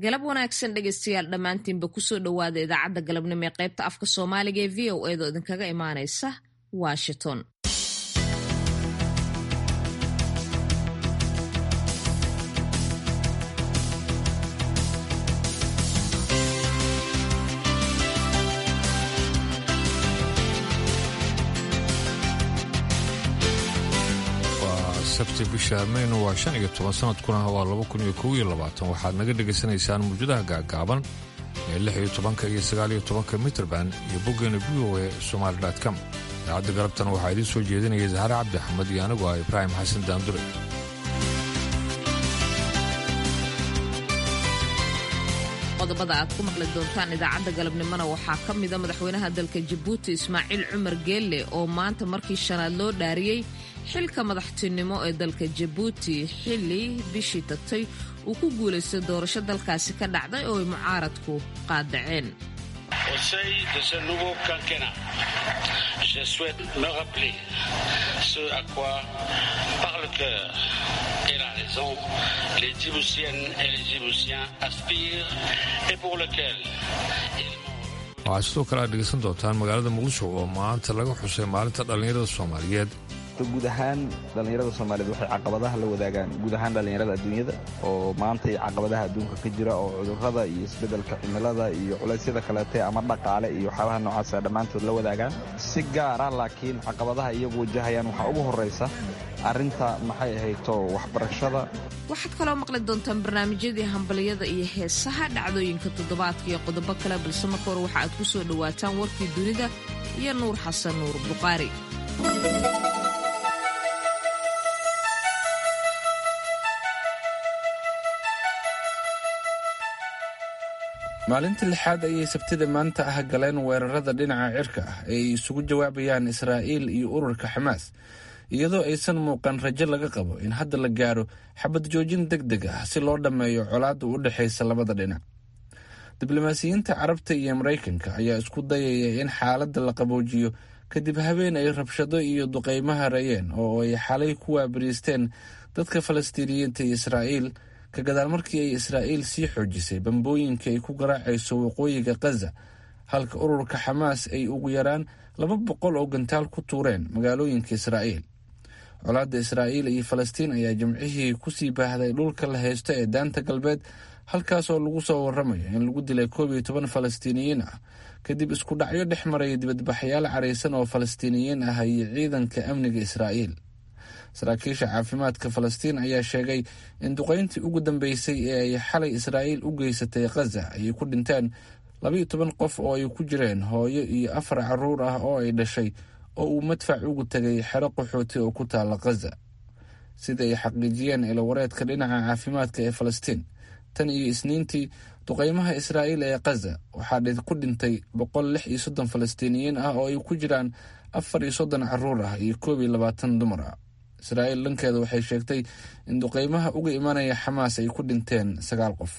galab wanaagsan dhegaystayaal dhammaantiinba kusoo dhowaada idaacadda galabnimo ee qaybta afka soomaaliga ee v o a da idinkaga imaanaysa washington. sabti bisha mayno waa 15 sanadkuna waa 2021 waxaad naga dhegaysanaysaan mawjadaha gaagaaban ee 16 iyo 19 mitrban iyo boggeena VOA Somali.com. idaacadda galabtan waxaa idiin soo jeedinaya Zahra Cabdi Axmed iyo anigu ah Ibraahim Xasan Daandure. qodobada aad ku maqli doontaan idaacadda galabnimona waxaa ka mida madaxweynaha dalka Jabuuti Ismaaciil Cumar Geelle oo maanta markii shanaad loo dhaariyey xilka madaxtinimo ee dalka Jabuuti xilli bishii tagtay uu ku guuleystay doorasho dalkaasi ka dhacday oo ay mucaaradku qaadaceen. Je souhaite me rappeler ce à quoi par le cœur et la raison les Djiboutiennes et les Djiboutiens aspirent et pour lequel waxaa sidoo kale aad dhegaysan doontaan magaalada Muqdisho oo maanta laga xusay maalinta dhallinyarada Soomaaliyeed. guud ahaan dhallinyarada Soomaaliyeed waxay caqabadaha la wadaagaan guud ahaan dhallinyarada adduunyada oo maanta caqabadaha adduunka ka jira oo cudurrada iyo isbeddelka cimilada iyo culaysyada kaleete ama dhaqaale iyo waxyaabaha noocaas ah dhammaantood la wadaagaan si gaar ah laakiin caqabadaha iyagu wajahayaan waxaa ugu horreysa arrinta maxay ahayto waxbarashada. waxaad kaloo maqli doontaan barnaamijyadii hambaliyada iyo heesaha dhacdooyinka toddobaadka iyo qodobo kale balse marka hore waxa aad ku soo dhowaataan warkii dunida iyo Nuur Xasan Nuur Buqaari. maalinta lixaad ayay sabtida maanta ah galeen weerarada dhinaca cirka ah ee ay isugu jawaabayaan Israa'iil iyo ururka Xamaas iyadoo aysan muuqan rajo laga qabo in hadda la gaaro xabad joojin degdeg ah si loo dhammeeyo colaadda u dhaxaysa labada dhinac. diblomaasiyiinta Carabta iyo Mareykanka ayaa isku dayaya in xaaladda la qaboojiyo kadib habeen ay rabshado iyo duqeymaha rayeen oo ay xalay ku waabariisteen dadka Falastiiniyiinta iyo Israa'iil ka gadaal markii ay Israa'iil sii xoojisay bambooyinka ay ku garaacayso waqooyiga Gaza halka ururka Xamaas ay ugu yaraan 200 oo gantaal ku tuureen magaalooyinka Israa'iil. colaadda Israa'iil iyo Falastiin ayaa jimcihii ku sii baahday dhulka la haysto ee daanta galbeed halkaas oo lagu soo waramayo in lagu dilay 12 Falastiiniyiin ah kadib isku dhacyo dhex maray dibadbaxayaal careysan oo Falastiiniyiin ah iyo ciidanka amniga Israa'iil. saraakiisha caafimaadka Falastiin ayaa sheegay in duqeyntii ugu dambeysay ee ay xalay Israa'iil u geysatay Gaza ay ku dhinteen 12 qof oo ay ku jireen hooyo iyo 4 carruur ah oo ay dhashay oo uu madfac ugu tagay xero qaxooti oo ku taala Gaza sida ay xaqiijiyeen ilawareedka dhinaca caafimaadka ee Falastiin. tan iyo Isniintii duqeymaha Israa'iil ee Gaza waxaa ku dhintay 136 Falastiiniyiin ah oo ay ku jiraan 34 carruur ah iyo 22 dumar ah. Israa'iil dhankeeda waxay sheegtay in duqeymaha uga imanaya Xamaas ay ku dhinteen 9 qof.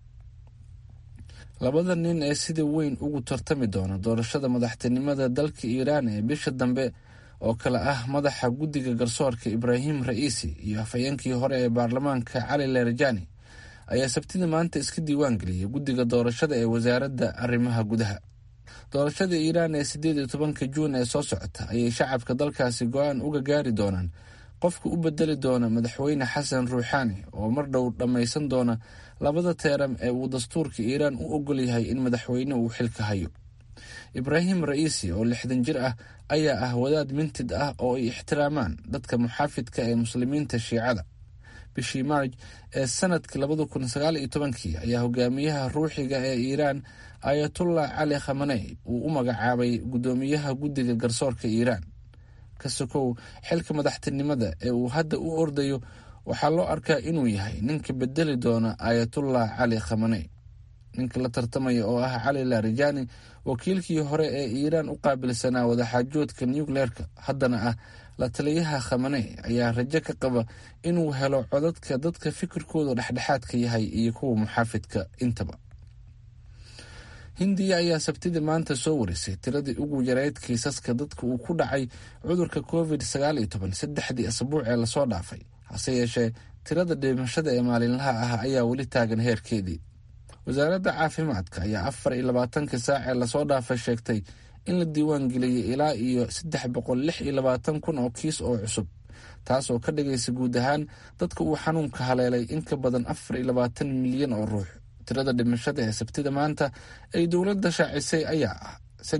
labada nin ee sida weyn ugu tartami doona doorashada madaxtinimada dalka Iiraan ee bisha dambe oo kala ah madaxa guddiga garsoorka Ibrahim Raisi iyo afhayeenkii hore ee baarlamaanka Ali Larijani ayaa sabtida maanta iska diiwaan geliyay guddiga doorashada ee wasaaradda arrimaha gudaha. doorashada Iiraan ee 18 Juun ee soo socota ayay shacabka dalkaasi go'aan uga gaari doonaan qofka u bedeli doona madaxweyne Xasan Ruuxaani oo mar dhow dhammaysan doona 2 teeram ee uu dastuurka Iiraan u ogol yahay in madaxweyne uu xilka hayo. Ibrahim Raisi oo 60 jir ah ayaa ah wadaad mintid ah oo ay ixtiraamaan dadka muxaafidka ee muslimiinta Shiicada. bishii Maarch ee sanadkii 2019 ayaa hogaamiyaha ruuxiga ee Iiraan Ayatollah Ali Khamenei uu u magacaabay gudoomiyaha guddiga garsoorka Iiraan. ka sokow xilka madaxtinimada ee uu hadda u ordayo waxaa loo arkaa inuu yahay ninka bedeli doona Ayatollah Ali Khamenei. ninka la tartamaya oo ah Ali Larijani wakiilkii hore ee Iiraan u qaabilsanaa wadaxaajoodka nuclearka haddana ah la taliyaha Khamenei ayaa rajo ka qaba inuu helo codadka dadka fikirkooda dhexdhexaadka yahay iyo kuwa muxaafidka intaba. Hindiya ayaa sabtida maanta soo warisay tiradii ugu yareyd kiisaska dadka uu ku dhacay cudurka COVID-19 saddexdii asbuuc ee lasoo dhaafay hase yeeshee tirada dhimashada ee maalinlaha ah ayaa weli taagan heerkeedii. wasaaradda caafimaadka ayaa 24 saac ee lasoo dhaafay sheegtay in la diiwaan geliyey ilaa iyo 326 kun oo kiis oo cusub, taasoo ka dhigaysa guud ahaan dadka uu xanuunka haleelay in ka badan 24 milyan oo ruux. tirada dhimashada ee sabtida maanta ay dowladda shaacisay ayaa ah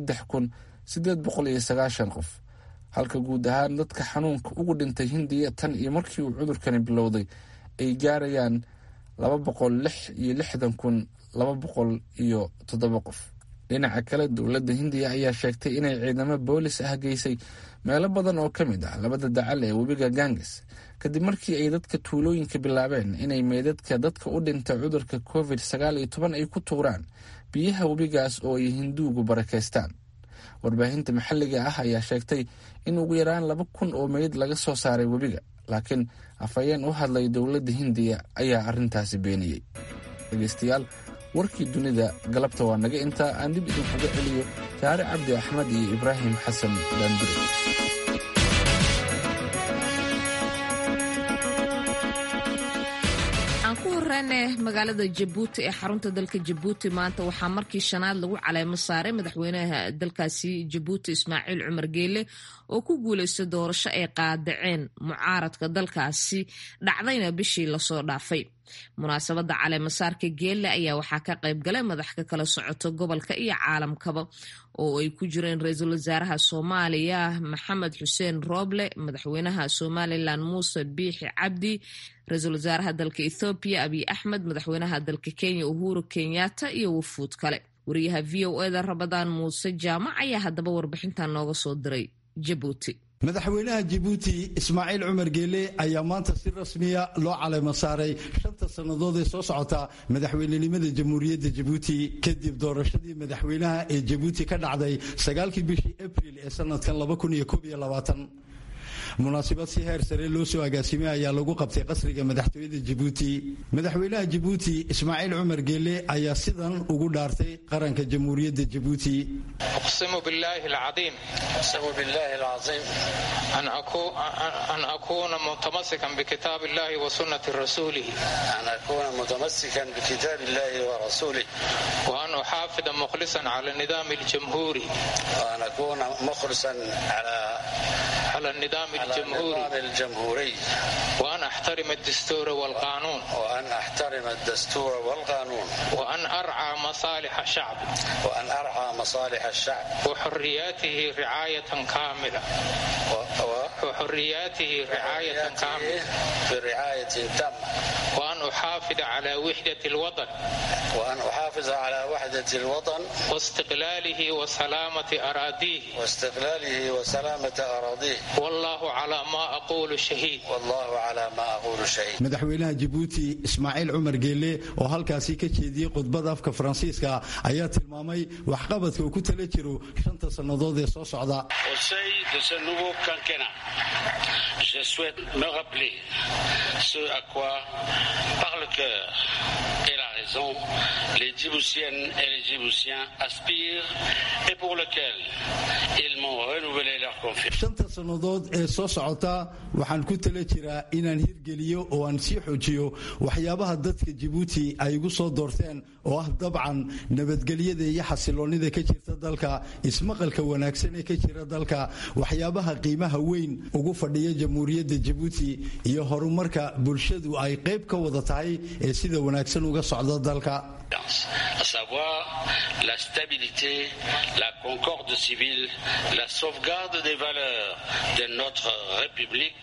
3,890 qof, halka guud ahaan dadka xanuunka ugu dhintay Hindiya tan iyo markii uu cudurkani bilowday ay gaarayaan 260,207 qof. dhinaca kale, dowladda Hindiya ayaa sheegtay inay ciidamo boolis ah geysay meelo badan oo ka mid ah labada dacal ee webiga Ganges kadib markii ay dadka tuulooyinka bilaabeen inay meedadka dadka u dhintay cudurka COVID-19 ay ku tuuraan biyaha webigaas oo ay Hinduugu barakeystaan. warbaahinta maxalliga ah ayaa sheegtay in ugu yaraan 2,000 oo meyd laga soo saaray webiga, laakiin afhayeen u hadlay dowladda Hindiya ayaa arrintaasi beeniyey. dhegeystayaal, warkii dunida galabta waa naga intaa. aan dib idinkuga celiyo Jaare Cabdi Axmed iyo Ibraahim Xasan Daandure. magaalada Jabuuti ee xarunta dalka Jabuuti maanta waxaa markii shanaad lagu caleemo saaray madaxweynaha dalkaasi Jabuuti Ismaaciil Cumar Geelle oo ku guuleystay doorasho ay qaadaceen mucaaradka dalkaasi dhacdayna bishii lasoo dhaafay. munaasabada caleemo saarka Geelle ayaa waxaa ka qayb galay madax ka kala socoto gobolka iyo caalamkaba oo ay ku jireen ra'iisul wasaaraha Soomaaliya Maxamed Xuseen Roble, madaxweynaha Somaliland Muuse Biixi Cabdi, ra'iisul wasaaraha dalka Ethiopia Abiy Ahmed, madaxweynaha dalka Kenya Uhuru Kenyatta iyo wufuud kale. wariyaha VOA-da Rabadaan Muuse Jaamac ayaa haddaba warbixintan nooga soo diray Jabuuti. madaxweynaha Jabuuti Ismaaciil Cumar Geelle ayaa maanta si rasmiya loo caleemo saaray 5 sannadood ee soo socota madaxweynenimada Jamhuuriyadda Jabuuti kadib doorashadii madaxweynaha ee Jabuuti ka dhacday 9kii bishii April ee sanadkan 2021. munaasabad si heer sare loo soo agaasimay ayaa lagu qabtay qasriga madaxtooyada Jabuuti. madaxweynaha Jabuuti Ismaaciil Cumar Geelle ayaa sidan ugu dhaartay qaranka Jamhuuriyadda Jabuuti. aqsimu billahi al-azim an akuna mutamassikan bi kitabillahi wa sunnati rasulih wa an uhafida mukhlisan ala nidam al-jamhuri على النظام الجمهوري وأن أحترم الدستور والقانون وأن أرعى مصالح الشعب وحرياته رعاية كاملة برعاية تامة وأن أحافظ على وحدة الوطن واستقلاله وسلامة أراضيه والله على ما أقول شهيد. madaxweynaha Jabuuti Ismaaciil Cumar Geelle oo halkaasi ka jeediyay khudbada afka Faransiiska ayaa tilmaamay waxqabadka uu ku tala jiro 5 sannadood ee soo socda. Je souhaite me rappeler ce à quoi par le cœur et la raison les Djiboutiennes et les Djiboutiens aspirent et pour lequel ils m'ont renouvelé leur confiance. 5 sannadood ee soo socota waxaan ku tala jiraa inaan hirgeliyo oo aan sii xoojiyo waxyaabaha dadka Jabuuti ay ugu soo doorteen oo ah dabcan nabadgelyada iyo xasiloonida ka jirta dalka, ismaqalka wanaagsan ee ka jira dalka, waxyaabaha qiimaha weyn ugu fadhiya Jamhuuriyadda Jabuuti iyo horumarka bulshadu ay qayb ka wada tahay ee sida wanaagsan uga socda dalka. À savoir la stabilité, la concorde civile, la sauvegarde des valeurs de notre République,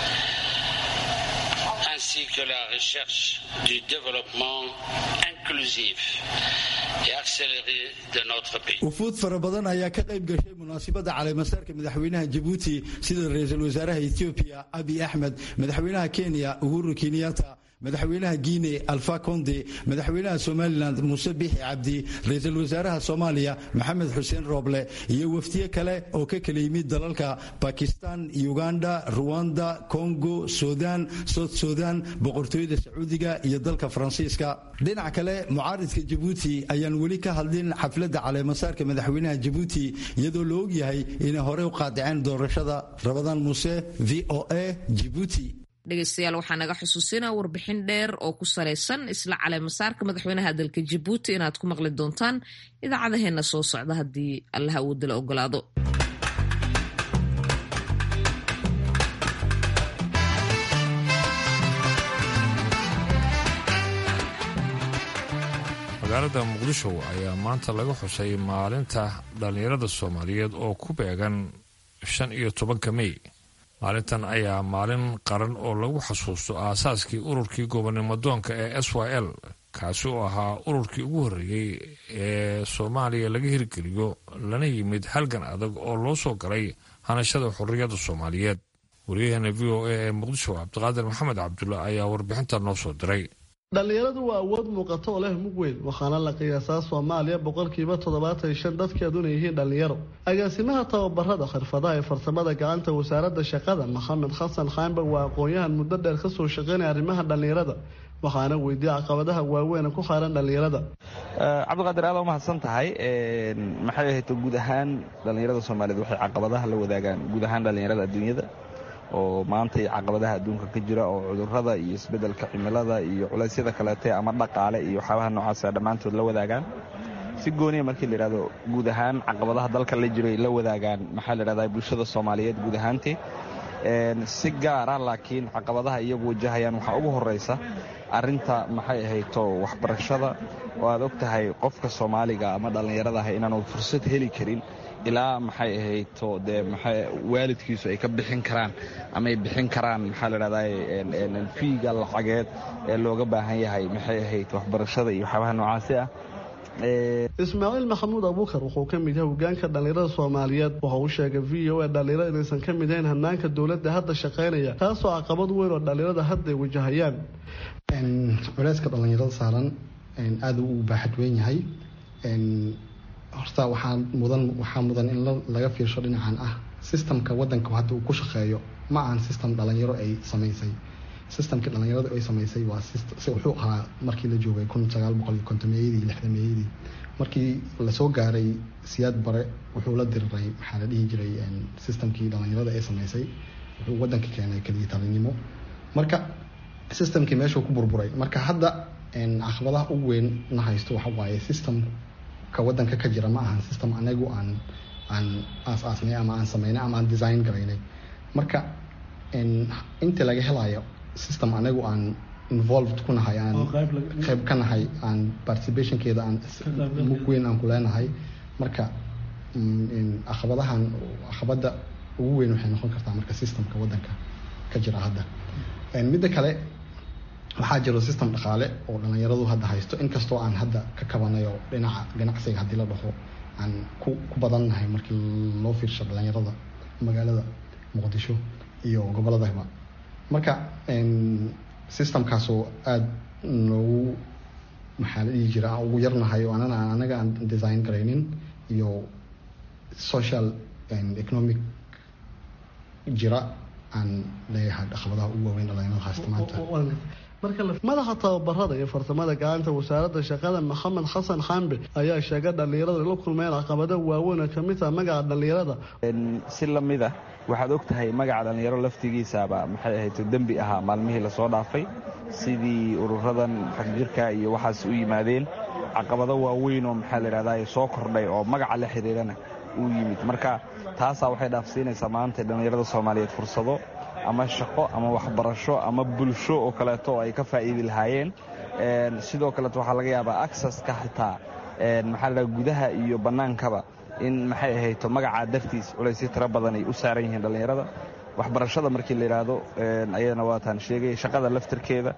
ainsi que la recherche du développement inclusif et accéléré de notre pays. wufuud fara badan ayaa ka qayb gashay munaasabada caleemasaarka madaxweynaha Jabuuti sida ra'iisul wasaaraha Ethiopia Abiy Ahmed, madaxweynaha Kenya Uhuru Kenyatta, madaxweynaha Guinea Alpha Conde, madaxweynaha Somaliland Muuse Biixi Cabdi, ra'iisul wasaaraha Soomaaliya Maxamed Xuseen Roble iyo wafdiye kale oo ka kala yimid dalalka Pakistan, Uganda, Rwanda, Congo, Sudan, South Sudan, boqortooyada Sacuudiga iyo dalka Faransiiska. dhinaca kale, mucaaridka Jabuuti ayaan weli ka hadlin xafladda caleemasaarka madaxweynaha Jabuuti iyadoo la og yahay inay hore u qaadaceen doorashada. Rabadaan Muuse, VOA, Jabuuti. dhegeystayaal waxaa naga xusuusinaa warbixin dheer oo ku salaysan isla caleemasaarka madaxweynaha dalka Jabuuti inaad ku maqli doontaan idaacadaheena soo socda haddii Allah awood la ogolaado. magaalada Muqdisho ayaa maanta laga xusay maalinta dhalinyarada Soomaaliyeed oo ku beegan 15 May. maalintan ayaa maalin qaran oo lagu xasuusto aasaaskii ururkii gobonnimadoonka ee SYL kaasi oo ahaa ururkii ugu horreeyay ee Soomaaliya laga hirgeliyo lana yimid halgan adag oo loo soo galay hanashada xorriyadda Soomaaliyeed. wariyaheena VOA ee Muqdisho Cabdiqaadir Maxamed Cabdulla ayaa warbixinta noo soo diray. dhalinyaradu waa awood muuqato oo leh mug weyn waxaana la qiyaasaa Soomaaliya 75% dadkeeduna yihiin dhalinyaro. agaasimaha tababarada xirfadaha ee farsamada gacanta wasaaradda shaqada Maxamed Xasan Xaanba waa aqoon-yahan muddo dheer ka soo shaqeynaya arrimaha dhalinyarada waxaana weydiiyay caqabadaha waaweyn ku xaaran dhalinyarada. Cabdiqaadir aad u mahadsan tahay maxay ahayd guud ahaan dhalinyarada Soomaaliyeed waxay caqabadaha la wadaagaan guud ahaan dhalinyarada adduunyada oo maanta caqabadaha adduunka ka jira oo cudurrada iyo isbeddelka cimilada iyo culaysyada kale ama dhaqaale iyo waxyaabaha noocaas ah dhamaantood la wadaagaan si gooniya markii la yiraahdo guud ahaan caqabadaha dalka la jiray la wadaagaan maxaa la yiraahdaa bulshada Soomaaliyeed guud ahaantii si gaar ah laakiin caqabadaha iyagu wajahayaan waxa ugu horeysa arinta maxay ahayd waxbarashada oo aad ogtahay qofka Soomaaliga ama dhalinyarada ah inaanu fursad heli karin ilaa maxay ahayd maxay waalidkiisu ay ka bixin karaan ama ay bixin karaan maxaa la yiraahdaa fiiga lacageed ee looga baahan yahay maxay ahayd waxbarashada iyo waxyaabaha noocaas ah. Ismaaciil Maxamuud Abuukar wuxuu ka mid yahay hoggaanka dhalinyarada Soomaaliyeed waxa uu sheegay VOA dhalinyarada inaysan ka mid ahayn hannaanka dawladda hadda shaqeynaya taasoo caqabad weyn oo dhalinyarada hadda wajahayaan. culayska dhalinyarada saaran aad u baaxad weyn yahay. horta waxaa mudan in laga fiirsho dhinacan ah systemka wadanka hadda uu ku shaqeeyo ma ahan system dhalinyaro ay sameysay. systemka dhalinyarada ay sameysay waa wuxuu ahaa markii la joogay 1950 60 markii la soo gaaray siyaad bare wuxuu la diriray maxaa la dhihi jiray systemkii dhalinyarada ay sameysay wuxuu wadanka keenay kaliya talinimo marka systemkii meeshuu ku burburay marka hadda caqabadaha ugu weyn na haysto waxa waaye system ka wadanka ka jira ma ahan system anagu aan aasnay ama aan sameynay ama aan design garaynay marka inta laga helayo system anagu aan involved ku nahay aan qayb ka nahay aan participationkeeda aan mug weyn aan ku leenahay marka caqabada ugu weyn waxay noqon kartaa marka systemka wadanka ka jira hadda. midda kale waxaa jiro system dhaqaale oo dhalinyaradu hadda haysto inkastoo aan hadda ka kabanayo dhinaca ganacsiga haddii la dhaho aan ku badannahay markii loo fiirsho dhalinyarada magaalada Muqdisho iyo goboladaba marka systemkaasoo aad noogu maxaa la dhihi jiraa ugu yarnahay oo anaga aan design garaynin iyo social and economic jira aan leeyahay caqabadaha ugu waaweyn dhalinyarada haysta maanta. madaxa tababarada iyo farsamada gacanta wasaaradda shaqada Maxamed Xasan Xaanbe ayaa sheegay dhalinyarada la kulmeen caqabado waaweyn oo kamid ah magaca dhalinyarada. si lamida waxaad ogtahay magaca dhalinyaro laftigiisaba maxay ahayd dambi ahaa maalmihii la soo dhaafay sidii ururadan xagjirka iyo waxaas u yimaadeen caqabado waaweyn oo maxaa la yiraahdaa soo kordhay oo magaca la xiriirana uu yimid marka taasa waxay dhaafsiinaysaa maanta dhalinyarada Soomaaliyeed fursado ama shaqo ama waxbarasho ama bulsho oo kale oo ay ka faa'iidi lahaayeen sidoo kale waxa laga yaabaa access ka xitaa maxaa la gudaha iyo banaankaba in maxay ahayd magaca dartiis culays tira badan ay u saaran yihiin dhalinyarada waxbarashada markii la yiraahdo ayadana waa taan sheegay shaqada laftirkeeda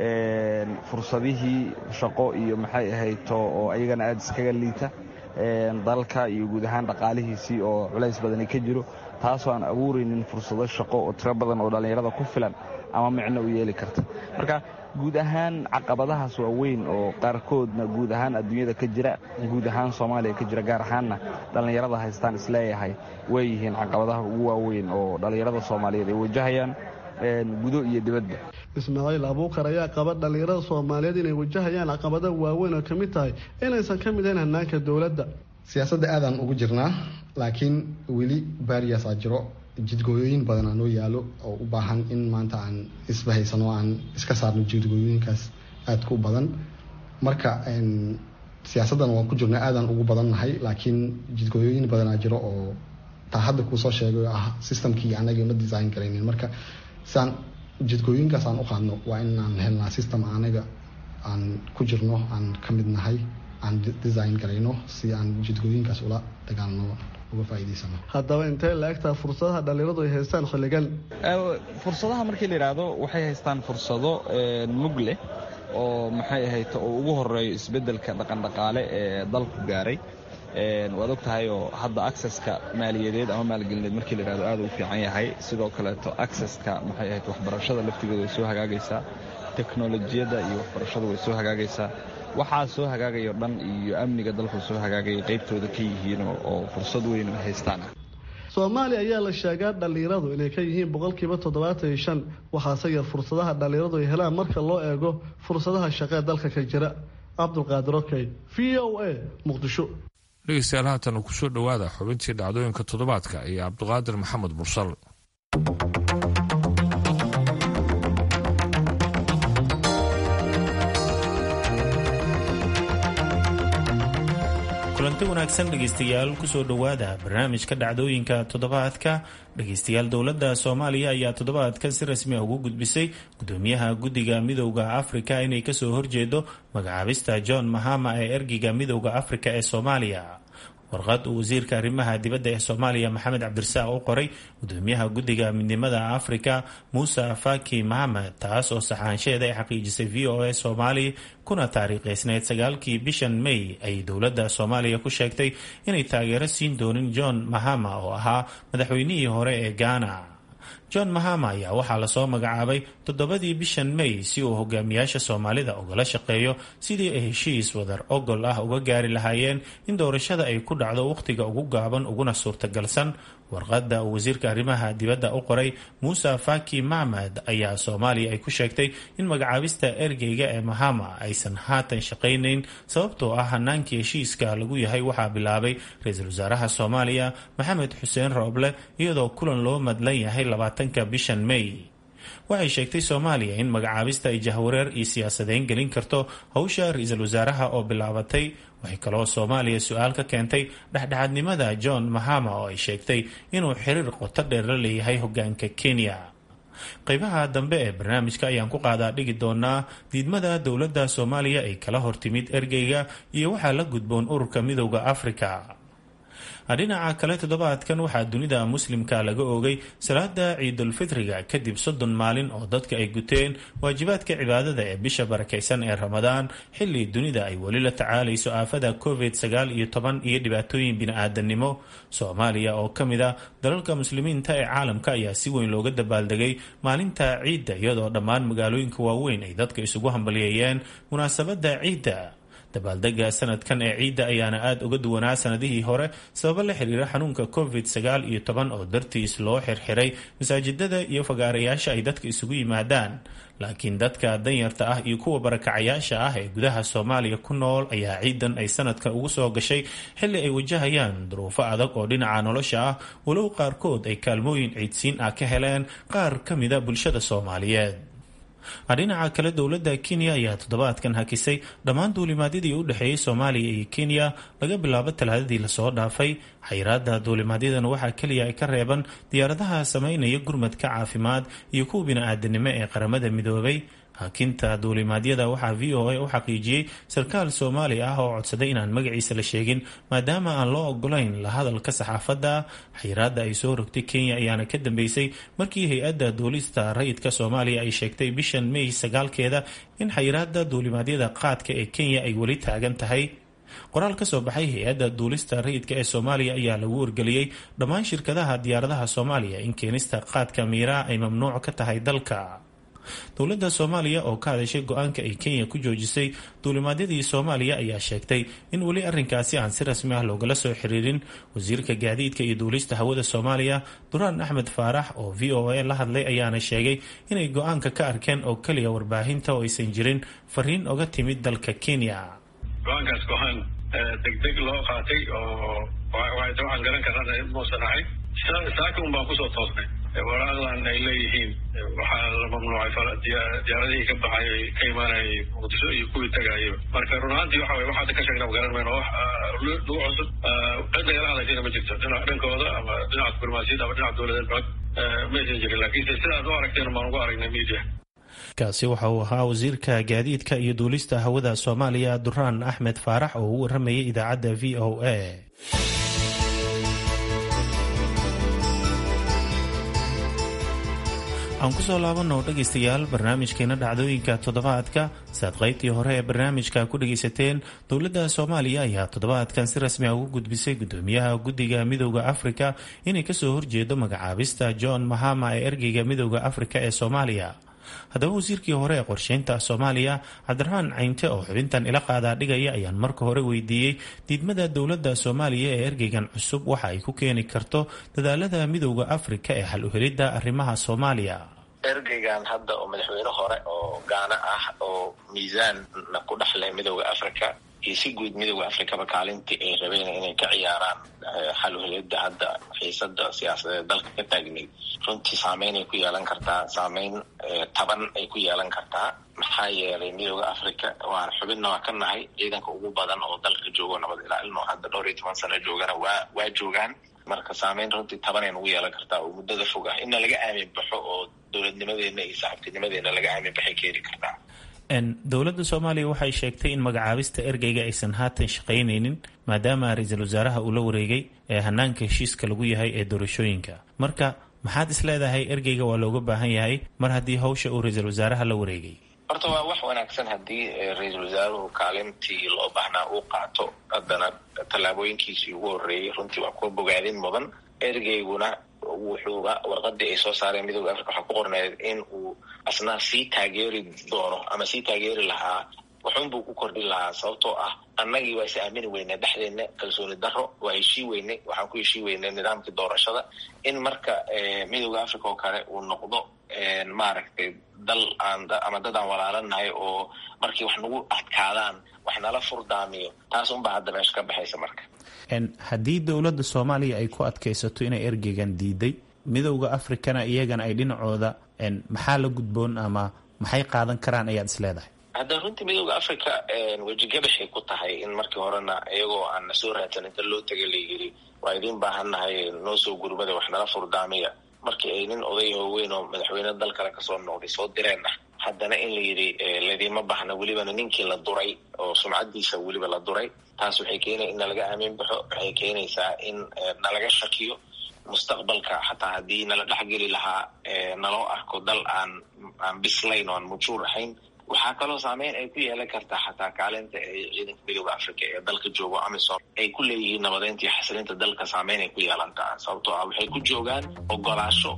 fursadihii shaqo iyo maxay ahayd oo ayagana aad iskaga liita dalka iyo guud ahaan dhaqaalihiisii oo culays badan ka jiro taasoo aan abuuraynin fursado shaqo oo tiro badan oo dhalinyarada ku filan ama micno u yeeli karta marka guud ahaan caqabadahaas waa weyn oo qaarkoodna guud ahaan adduunyada ka jira guud ahaan Soomaaliya ka jira gaar ahaanna dhalinyarada haystaan isleeyahay way yihiin caqabadaha ugu waaweyn oo dhalinyarada Soomaaliyeed ay wajahayaan gudo iyo dibadda. Ismaaciil Abuukar ayaa qaba dhalinyarada Soomaaliyeed inay wajahayaan caqabado waaweyn oo kamid tahay inaysan ka mid ahayn hannaanka dawladda. siyaasadda aadan ugu jirnaa laakiin weli barriers jiro jidgooyooyin badan aan noo yaalo oo u baahan in maanta aan isbahaysano aan iska saarno jidgooyooyinkaas aadka u badan. marka siyaasaddan waan ku jirnaa aadaan ugu badannahay, laakiin jidgooyooyin badanaa jiro oo taa hadda kuu soo sheegay ah systemkii anaga ma design garaynin. marka siaan jidgooyinkaas aan u qaadno waa inaan helnaa system anaga aan ku jirno, aan ka mid nahay, aan design garayno si aan jidgooyinkaas ula dagaalno, uga faa'iidaysano. haddaba intee la egtaa fursadaha dhalinyaradu ay haystaan xilligan? fursadaha markii la yidhaahdo waxay haystaan fursado mug leh oo maxay ahayd oo ugu horeeyo isbeddelka dhaqandhaqaale ee dalku gaaray. waad og tahay oo hadda accesska maaliyadeed ama maalgelineed markii la yidhahdo aad u fiican yahay. sidoo kaleeto accesska maxay ahayd waxbarashada laftigeeda way soo hagaagaysaa, teknolojiyadda iyo waxbarashada way soo hagaagaysaa. waxaa soo hagaagayo dhan iyo amniga dalku soo hagaagaya qaybtooda ka yihiin oo fursad weyn ay haystaan. Soomaaliya ayaa la sheegaa dhalinyaradu inay ka yihiin 75%, waxaase yar fursadaha dhalinyaradu ay helaan marka loo eego fursadaha shaqo ee dalka ka jira. Cabdulqaadir Okey, VOA, Muqdisho. dhegeystayaal haatan ku soo dhowaada xubintii dhacdooyinka toddobaadka iyo Cabdiqaadir Maxamed Mursal. kulanti wanaagsan dhegeystayaal kusoo dhowaada barnaamijka dhacdooyinka toddobaadka. dhegeystayaal dowladda Soomaaliya ayaa toddobaadkan si rasmi ah ugu gudbisay gudoomiyaha guddiga midowda Afrika inay kasoo horjeedo magacaabista John Mahama ee ergeyga midowda Afrika ee Soomaaliya. warqad uu wasiirka arrimaha dibadda ee Soomaaliya Maxamed Cabdirasaaq u qoray gudoomiyaha guddiga midnimada Afrika Musa Faki Mohamed, taas oo saxaansheeda ay xaqiijisay VOA Soomaali kuna taariikhaysneyd 9kii bishan May, ay dowladda Soomaaliya ku sheegtay inay taageero siin doonin John Mahama oo ahaa madaxweynihii hore ee Ghana. John Mahama ayaa waxaa lasoo magacaabay 7dii bishan May si uu hogaamiyaasha Soomaalida ugala shaqeeyo sidii ay heshiis wadar ogol ah uga gaari lahaayeen in doorashada ay ku dhacdo waqtiga ugu gaaban uguna suurtagalsan. warqadda uu wasiirka arrimaha dibadda u qoray Musa Faki Mohamed ayaa Soomaaliya ay ku sheegtay in magacaabista ergeyga ee Mahama aysan haatan shaqaynayn sababtoo ah hanaankii heshiiska lagu yahay waxaa bilaabay ra-iisul wasaaraha Soomaaliya Maxamed Xuseen Rooble iyadoo kulan loo madlan yahay 20ka bishan May. waxay sheegtay Soomaaliya in magacaabista ay jahwareer iyo siyaasadeyn gelin karto hawsha ra-iisul wasaaraha oo bilaabatay. waxay kaloo Soomaaliya su-aal ka keentay dhexdhexaadnimada John Mahama oo ay sheegtay inuu xiriir qoto dheer la leeyahay hogaanka Kenya. qaybaha dambe ee barnaamijka ayaan ku qaadaa dhigi doonaa diidmada dowladda Soomaaliya ay kala hortimid ergeyga iyo waxaa la gudboon ururka midowda Afrika. dhinaca kale toddobaadkan waxaa dunida muslimka laga oogay salaada ciidul fitriga kadib 30 maalin oo dadka ay guteen waajibaadka cibaadada ee bisha barakaysan ee Ramadaan, xilli dunida ay weli la tacaalayso aafada COVID-19 iyo dhibaatooyin bini'aadanimo. Soomaaliya oo ka mid ah dalalka muslimiinta ee caalamka ayaa si weyn looga dabaaldegay maalinta ciidda iyadoo dhammaan magaalooyinka waaweyn ay dadka isugu hambalyeeyeen munaasabada ciidda. dabaaldega sanadkan ee ciidda ayaana aad uga duwanaa sanadihii hore sababo la xiriira xanuunka COVID-19 oo dartiis loo xirxiray masaajidada iyo fagaarayaasha ay dadka isugu yimaadaan. laakiin dadka danyarta ah iyo kuwa barakacayaasha ah ee gudaha Soomaaliya ku nool ayaa ciidan ay sanadkan ugu soo gashay xilli ay wajahayaan duruufo adag oo dhinaca nolosha ah, walow qaarkood ay kaalmooyin ciidsiin ah ka heleen qaar ka mida bulshada Soomaaliyeed. dhinaca kale dowladda Kenya ayaa toddobaadkan hakisay dhammaan duulimaadyadii u dhexeeyay Soomaaliya iyo Kenya laga bilaabo Talaadadii lasoo dhaafay. xayiraadda duulimaadyadan waxaa kaliya ay ka reeban diyaaradaha sameynaya gurmadka caafimaad iyo kuwa bini'aadanimo ee qaramada midoobay. hakinta duulimaadyada waxaa VOA u xaqiijiyey sarkaal Soomaali ah oo codsaday inaan magaciisa la sheegin maadaama aan loo ogolayn la hadalka saxaafadda. xayiraadda ay soo rogtay Kenya ayaana ka dambeysay markii hay-adda duulista rayidka Soomaaliya ay sheegtay bishan May 9keeda in xayiraadda duulimaadyada qaadka ee Kenya ay weli taagan tahay. qoraal ka soo baxay hay-adda duulista rayidka ee Soomaaliya ayaa lagu wargeliyey dhammaan shirkadaha diyaaradaha Soomaaliya in keenista qaadka miiraa ay mamnuuc ka tahay dalka. dowladda Soomaaliya oo ka hadashay go-aanka ay Kenya ku joojisay duulimaadyadii Soomaaliya ayaa sheegtay in weli arrinkaasi aan si rasmi ah loogala soo xiriirin. wasiirka gaadiidka iyo duulista hawada Soomaaliya Duraan Axmed Faarax oo VOA la hadlay ayaana sheegay inay go-aanka ka arkeen oo kaliya warbaahinta oo aysan jirin fariin oga timid dalka Kenya. go-aankaas go-aan degdeg loo qaatay oo waxaan garan karnaa muusan ahayn saaka un baan kusoo toosnay waraaqdan ay leeyihiin waxaa la mamnuucay diyaaradihii ka baxay ka imaanayay muqdisho iyo kuwii tagaayo marka run ahaantii waxa weye waxaada ka sheegnaba garan mayno wax lagu cusub cid nagala hadlaysayna ma jirto dhankooda ama dhinaca diblomaasiyadda ama dhinaca dowladeed maysan jirin laakiinse sidaad u aragteen baan ugu aragnay media kaasi waxa uu ahaa wasiirka gaadiidka iyo duulista hawada Soomaaliya Duraan Axmed Faarax oo u waramayay idaacadda VOA. aan ku soo laabano dhageystayaal barnaamijkeena dhacdooyinka toddobaadka saad qaybtii hore ee barnaamijka ku dhageysateen dowladda Soomaaliya ayaa toddobaadkan si rasmi ah ugu gudbisay gudoomiyaha guddiga midowga Afrika inay kasoo horjeedo magacaabista John Mahama ee ergeyga midowga Afrika ee Soomaaliya. haddaba wasiirkii hore ee qorsheynta Soomaaliya Cabdiraxmaan Caynte oo xubintan ila qaadaa dhigaya ayaan marka hore weydiiyey diidmada dowladda Soomaaliya ee ergeygan cusub waxa ay ku keeni karto dadaalada midowga Afrika ee xal u helidda arrimaha Soomaaliya. ergeygan hadda oo madaxweyne hore oo Gaana ah oo miisaan ku dhaxlay midowga Afrika iyo si guud midowga Afrikaba kaalintii ay rabeen inay ka ciyaaraan xal u helidda hadda xiisadda siyaasadeed dalka ka taagneyd runtii saameyn ay ku yeelan kartaa saameyn taban ay ku yeelan kartaa maxaa yeelay midowga Afrika waan xubinna waa ka nahay ciidanka ugu badan oo dalka joogo nabad ilaalin oo hadda 12 sano joogana waa joogaan marka saameyn runtii taban ay ugu yeelan kartaa oo muddada fog ah in laga aamin baxo oo dowladnimadeena iyo saaxiibtinimadeena laga aamin baxay keeni kartaa. dowladda Soomaaliya waxay sheegtay in magacaabista ergeyga aysan haatan shaqaynaynin maadaama ra'iisul wasaaraha uu la wareegay ee hanaanka heshiiska lagu yahay ee doorashooyinka. marka maxaad is leedahay ergeyga waa looga baahan yahay mar haddii hawsha uu ra'iisul wasaaraha la wareegay? horta waa wax wanaagsan haddii ra'iisul wasaaruhu kaalintii loo baahnaa uu qaato haddana tallaabooyinkiisii ugu horreeyay runtii waa kuwa bogaadin mudan. ergeyguna wuxuuba warqadii ay soo saareen midowga Afrika waxaa ku qorneed in uu asna sii taageeri doono ama sii taageeri lahaa wuxuunbuu ku kordhin lahaa sababtoo ah annagii waa is aamini weynay dhexdeena kalsooni darro waa heshii weynay waxaan ku heshii weynay nidaamkii doorashada in marka midowga Afrika oo kale uu noqdo maaragtay dal ama dad aan walaalanahay oo markii wax nagu adkaadaan wax nala furdaamiyo taas unbaa hadda meesha ka baxaysa marka. haddii dowladda Soomaaliya ay ku adkaysato inay ergeygan diiday midowga Afrikana iyagana ay dhinacooda maxaa la gudboon ama maxay qaadan karaan ayaad is leedahay? hadda runtii midowga Afrika wejigabaxay ku tahay in markii horena iyagoo aan na soo raadsan inta loo tagay la yiri waa idin baahannahay noo soo gurmada wax nala furdaamiya markii ay nin oday weyn oo madaxweyne dal kale kasoo noqday soo direen haddana in la yiri ladima baahna welibana ninkii la duray oo sumcadiisa weliba la duray taas waxay keenaysaa in laga aamin baxo waxay keenaysaa in nalaga shakiyo mustaqbalka xataa haddii nala dhexgeli lahaa naloo arko dal aan bislayn oo aan majuur ahayn. waxaa kaloo saameyn ay ku yeelan kartaa xataa kaalinta ay ciidanka midowga Afrika ee dalka joogo AMISOM ay ku leeyihiin nabadeynta iyo xasilinta dalka saameyn ay ku yeelantaa sababtoo ah waxay ku joogaan ogolaasho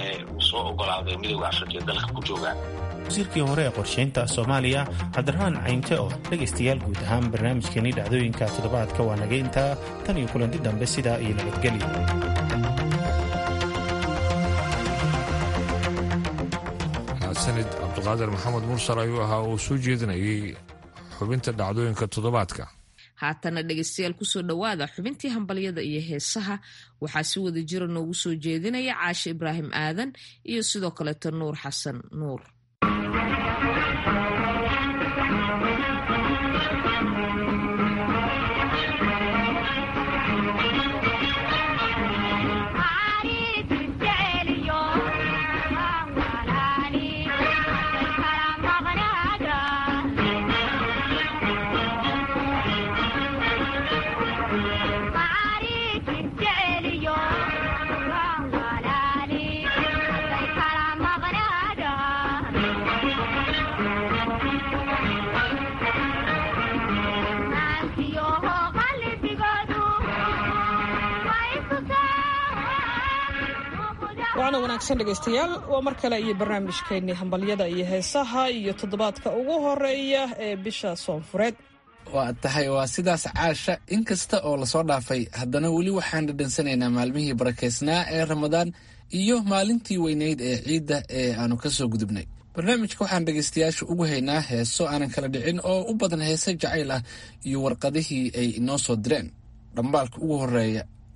soo ogolaaday midowga Afrika ee dalka ku joogaan. wasiirkii hore ee qorsheynta Soomaaliya Cabdiraxmaan Caynte oo dhageystayaal guud ahaan barnaamijkeeni dhacdooyinka toddobaadka waa naga intaa tan iyo kulanti dambe sidaa iyo nabadgelyo. sanid Cabdiqaadir Maxamed Mursal ayuu ahaa oo soo jeedinayay xubinta dhacdooyinka toddobaadka. haatana dhegeystayaal kusoo dhowaada xubintii hambalyada iyo heesaha waxaa si wada jira noogu soo jeedinaya Caashe Ibraahim Aadan iyo sidoo kaleeto Nuur Xasan Nuur. waana wanaagsan dhegaystayaal waa mar kale iyo barnaamijkeennii hambalyada iyo heesaha iyo toddobaadka ugu horeeya ee bisha soonfureed. waa tahay waa sidaas Caasha inkasta oo lasoo dhaafay haddana weli waxaan dhadhansanaynaa maalmihii barakeysnaa ee Ramadaan iyo maalintii weyneyd ee ciidda ee aanu ka soo gudubnay. barnaamijka waxaan dhegaystayaasha ugu haynaa heeso aanan kala dhicin oo u badan heese jacayl ah iyo warqadihii ay inoo soo direen. dhambaalka ugu horeeya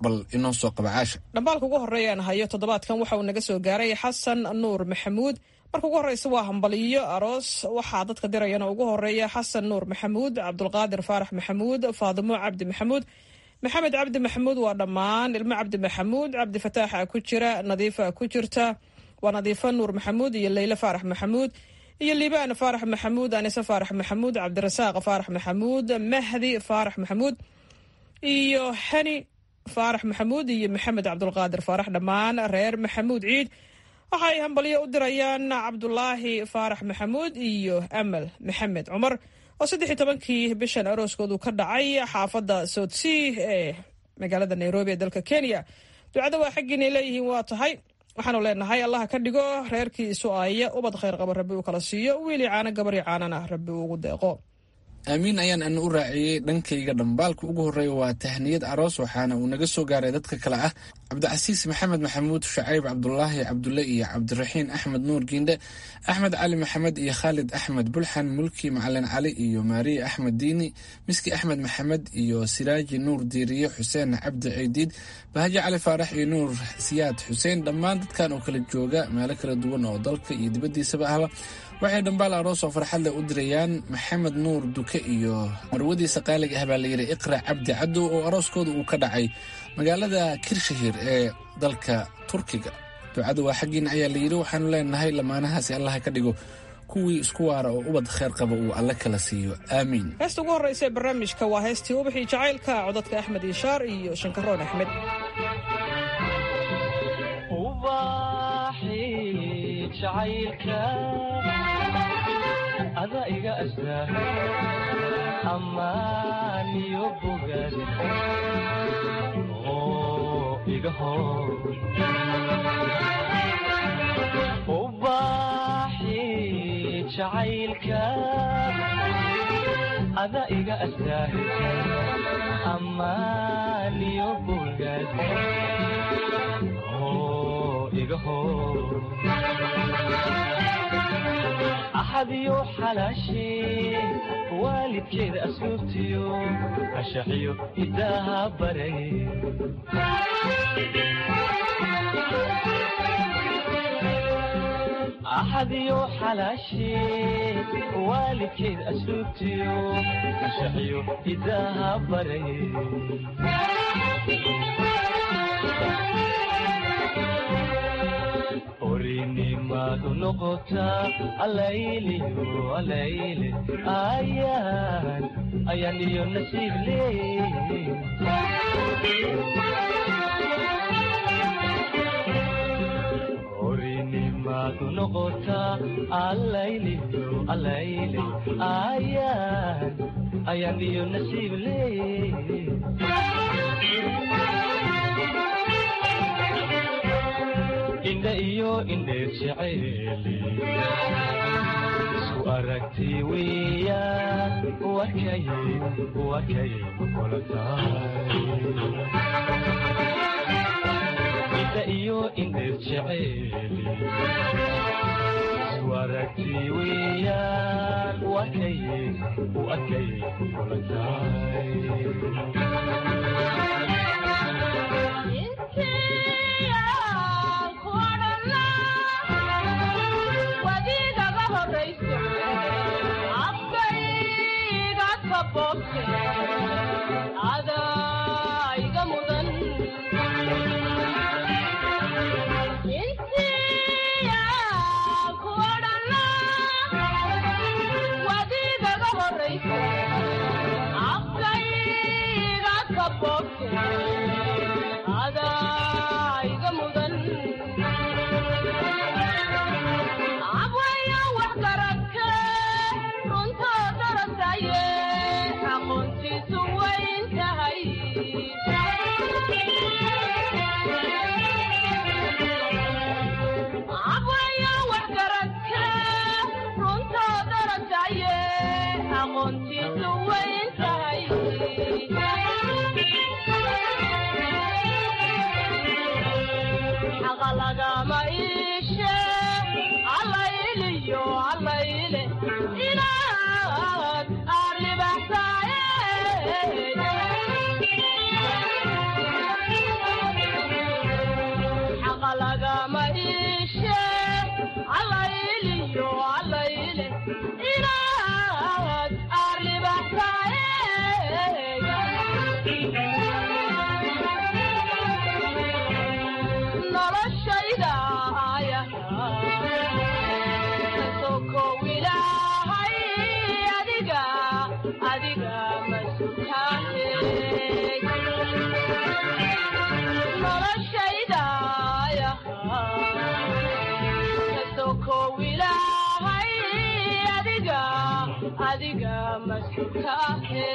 bal inoo soo qaba caasha. dhambaalka ugu horreeyaan hayo toddobaadkan waxa uu naga soo gaaray xasan nuur maxamuud. marka ugu horreysa waa hambaliyo aroos. waxaa dadka dirayana ugu horeeya xasan nuur maxamuud, cabdulqaadir faarax maxamuud, faadimo cabdi maxamuud, maxamed cabdi maxamuud. waa dhammaan ilmo cabdi maxamuud. cabdi fataaxa ku jira, nadiifa ku jirta, waa nadiifo nuur maxamuud iyo leyle faarax maxamuud iyo liibaan faarax maxamuud, anise faarax maxamuud, cabdirasaaq faarax maxamuud, mahdi faarax maxamuud iyo xani faarax maxamuud iyo maxamed cabdulqaadir faarax. dhammaan reer maxamuud ciid waxa ay hambalyo u dirayaan cabdulaahi faarax maxamuud iyo amal maxamed cumar oo 16 bishan arooskoodu ka dhacay xaafadda Southsea ee magaalada Nairobi ee dalka Kenya. ducada waa xaggina leeyihiin waa tahay. waxaanu leenahay allah ka dhigo reerkii isu aaya ubad khayr qaba rabbi uu kala siiyo, wiili caana gabar caanana rabbi uu ugu deeqo. aamiin ayaan anu u raaciyey. dhankayga dhambaalka ugu horreeya waa tahniyad aroos, waxaana uu naga soo gaaray dadka kale ah cabdicasiis maxamed maxamuud, shacayb cabdulaahi cabdulle iyo cabdiraxiin axmed nuur giindhe, axmed cali maxamed iyo khaalid axmed bulxan, mulki macalin cali iyo maariya axmed diini, miski axmed maxamed iyo siraaji nuur diiriye, xuseen cabdi ciidiid, bahaji cali faarax iyo nuur siyaad xuseen. dhammaan dadkan oo kala jooga meelo kala duwan oo dalka iyo dibaddiisaba ahba waxay dhambaal aroos oo farxad leh u dirayaan maxamed nuur duke iyo marwadiisa qaaliga ah baa layidhi iqra cabdi cadow oo arooskooda uu ka dhacay magaalada kirshahir ee dalka turkiga. ducada waa xaggiina ayaa layidhi. waxaanu leenahay lamaanahaasi allah ka dhigo kuwii isku waara oo ubad khayr qaba uu alle kala siiyo, aamiin. heesta ugu horreysa ee barnaamijka waa heestii ubaxii jacaylka, codadka axmed ishaar iyo shankaroon axmed. ada iga astaa ammaan iyo bogaad oo iga hor ubaaxi jacaylka ada iga astaa ammaan iyo bogaad oo iga hor axadiyo xalaashee waalidkeeda asluubtiyo ashaxiyo hidaaha baray axadiyo xalaashee waalidkeeda asluubtiyo ashaxiyo hidaaha baray orinimadu noqotaa alayliyo alayle ayaan iyo nasiib leey orinimadu noqotaa alayliyo alayle ayaan iyo nasiib leey indha iyo indheer jeceeli isku aragti weeyaan wakay kula tahay indha iyo indheer jeceeli isku aragti weeyaan wakay kula tahay adaiga mudan intiya kuodhana wadigaga horaysa afkayga ka bogte noloshayda kasokow ilaahay adiga masukaahe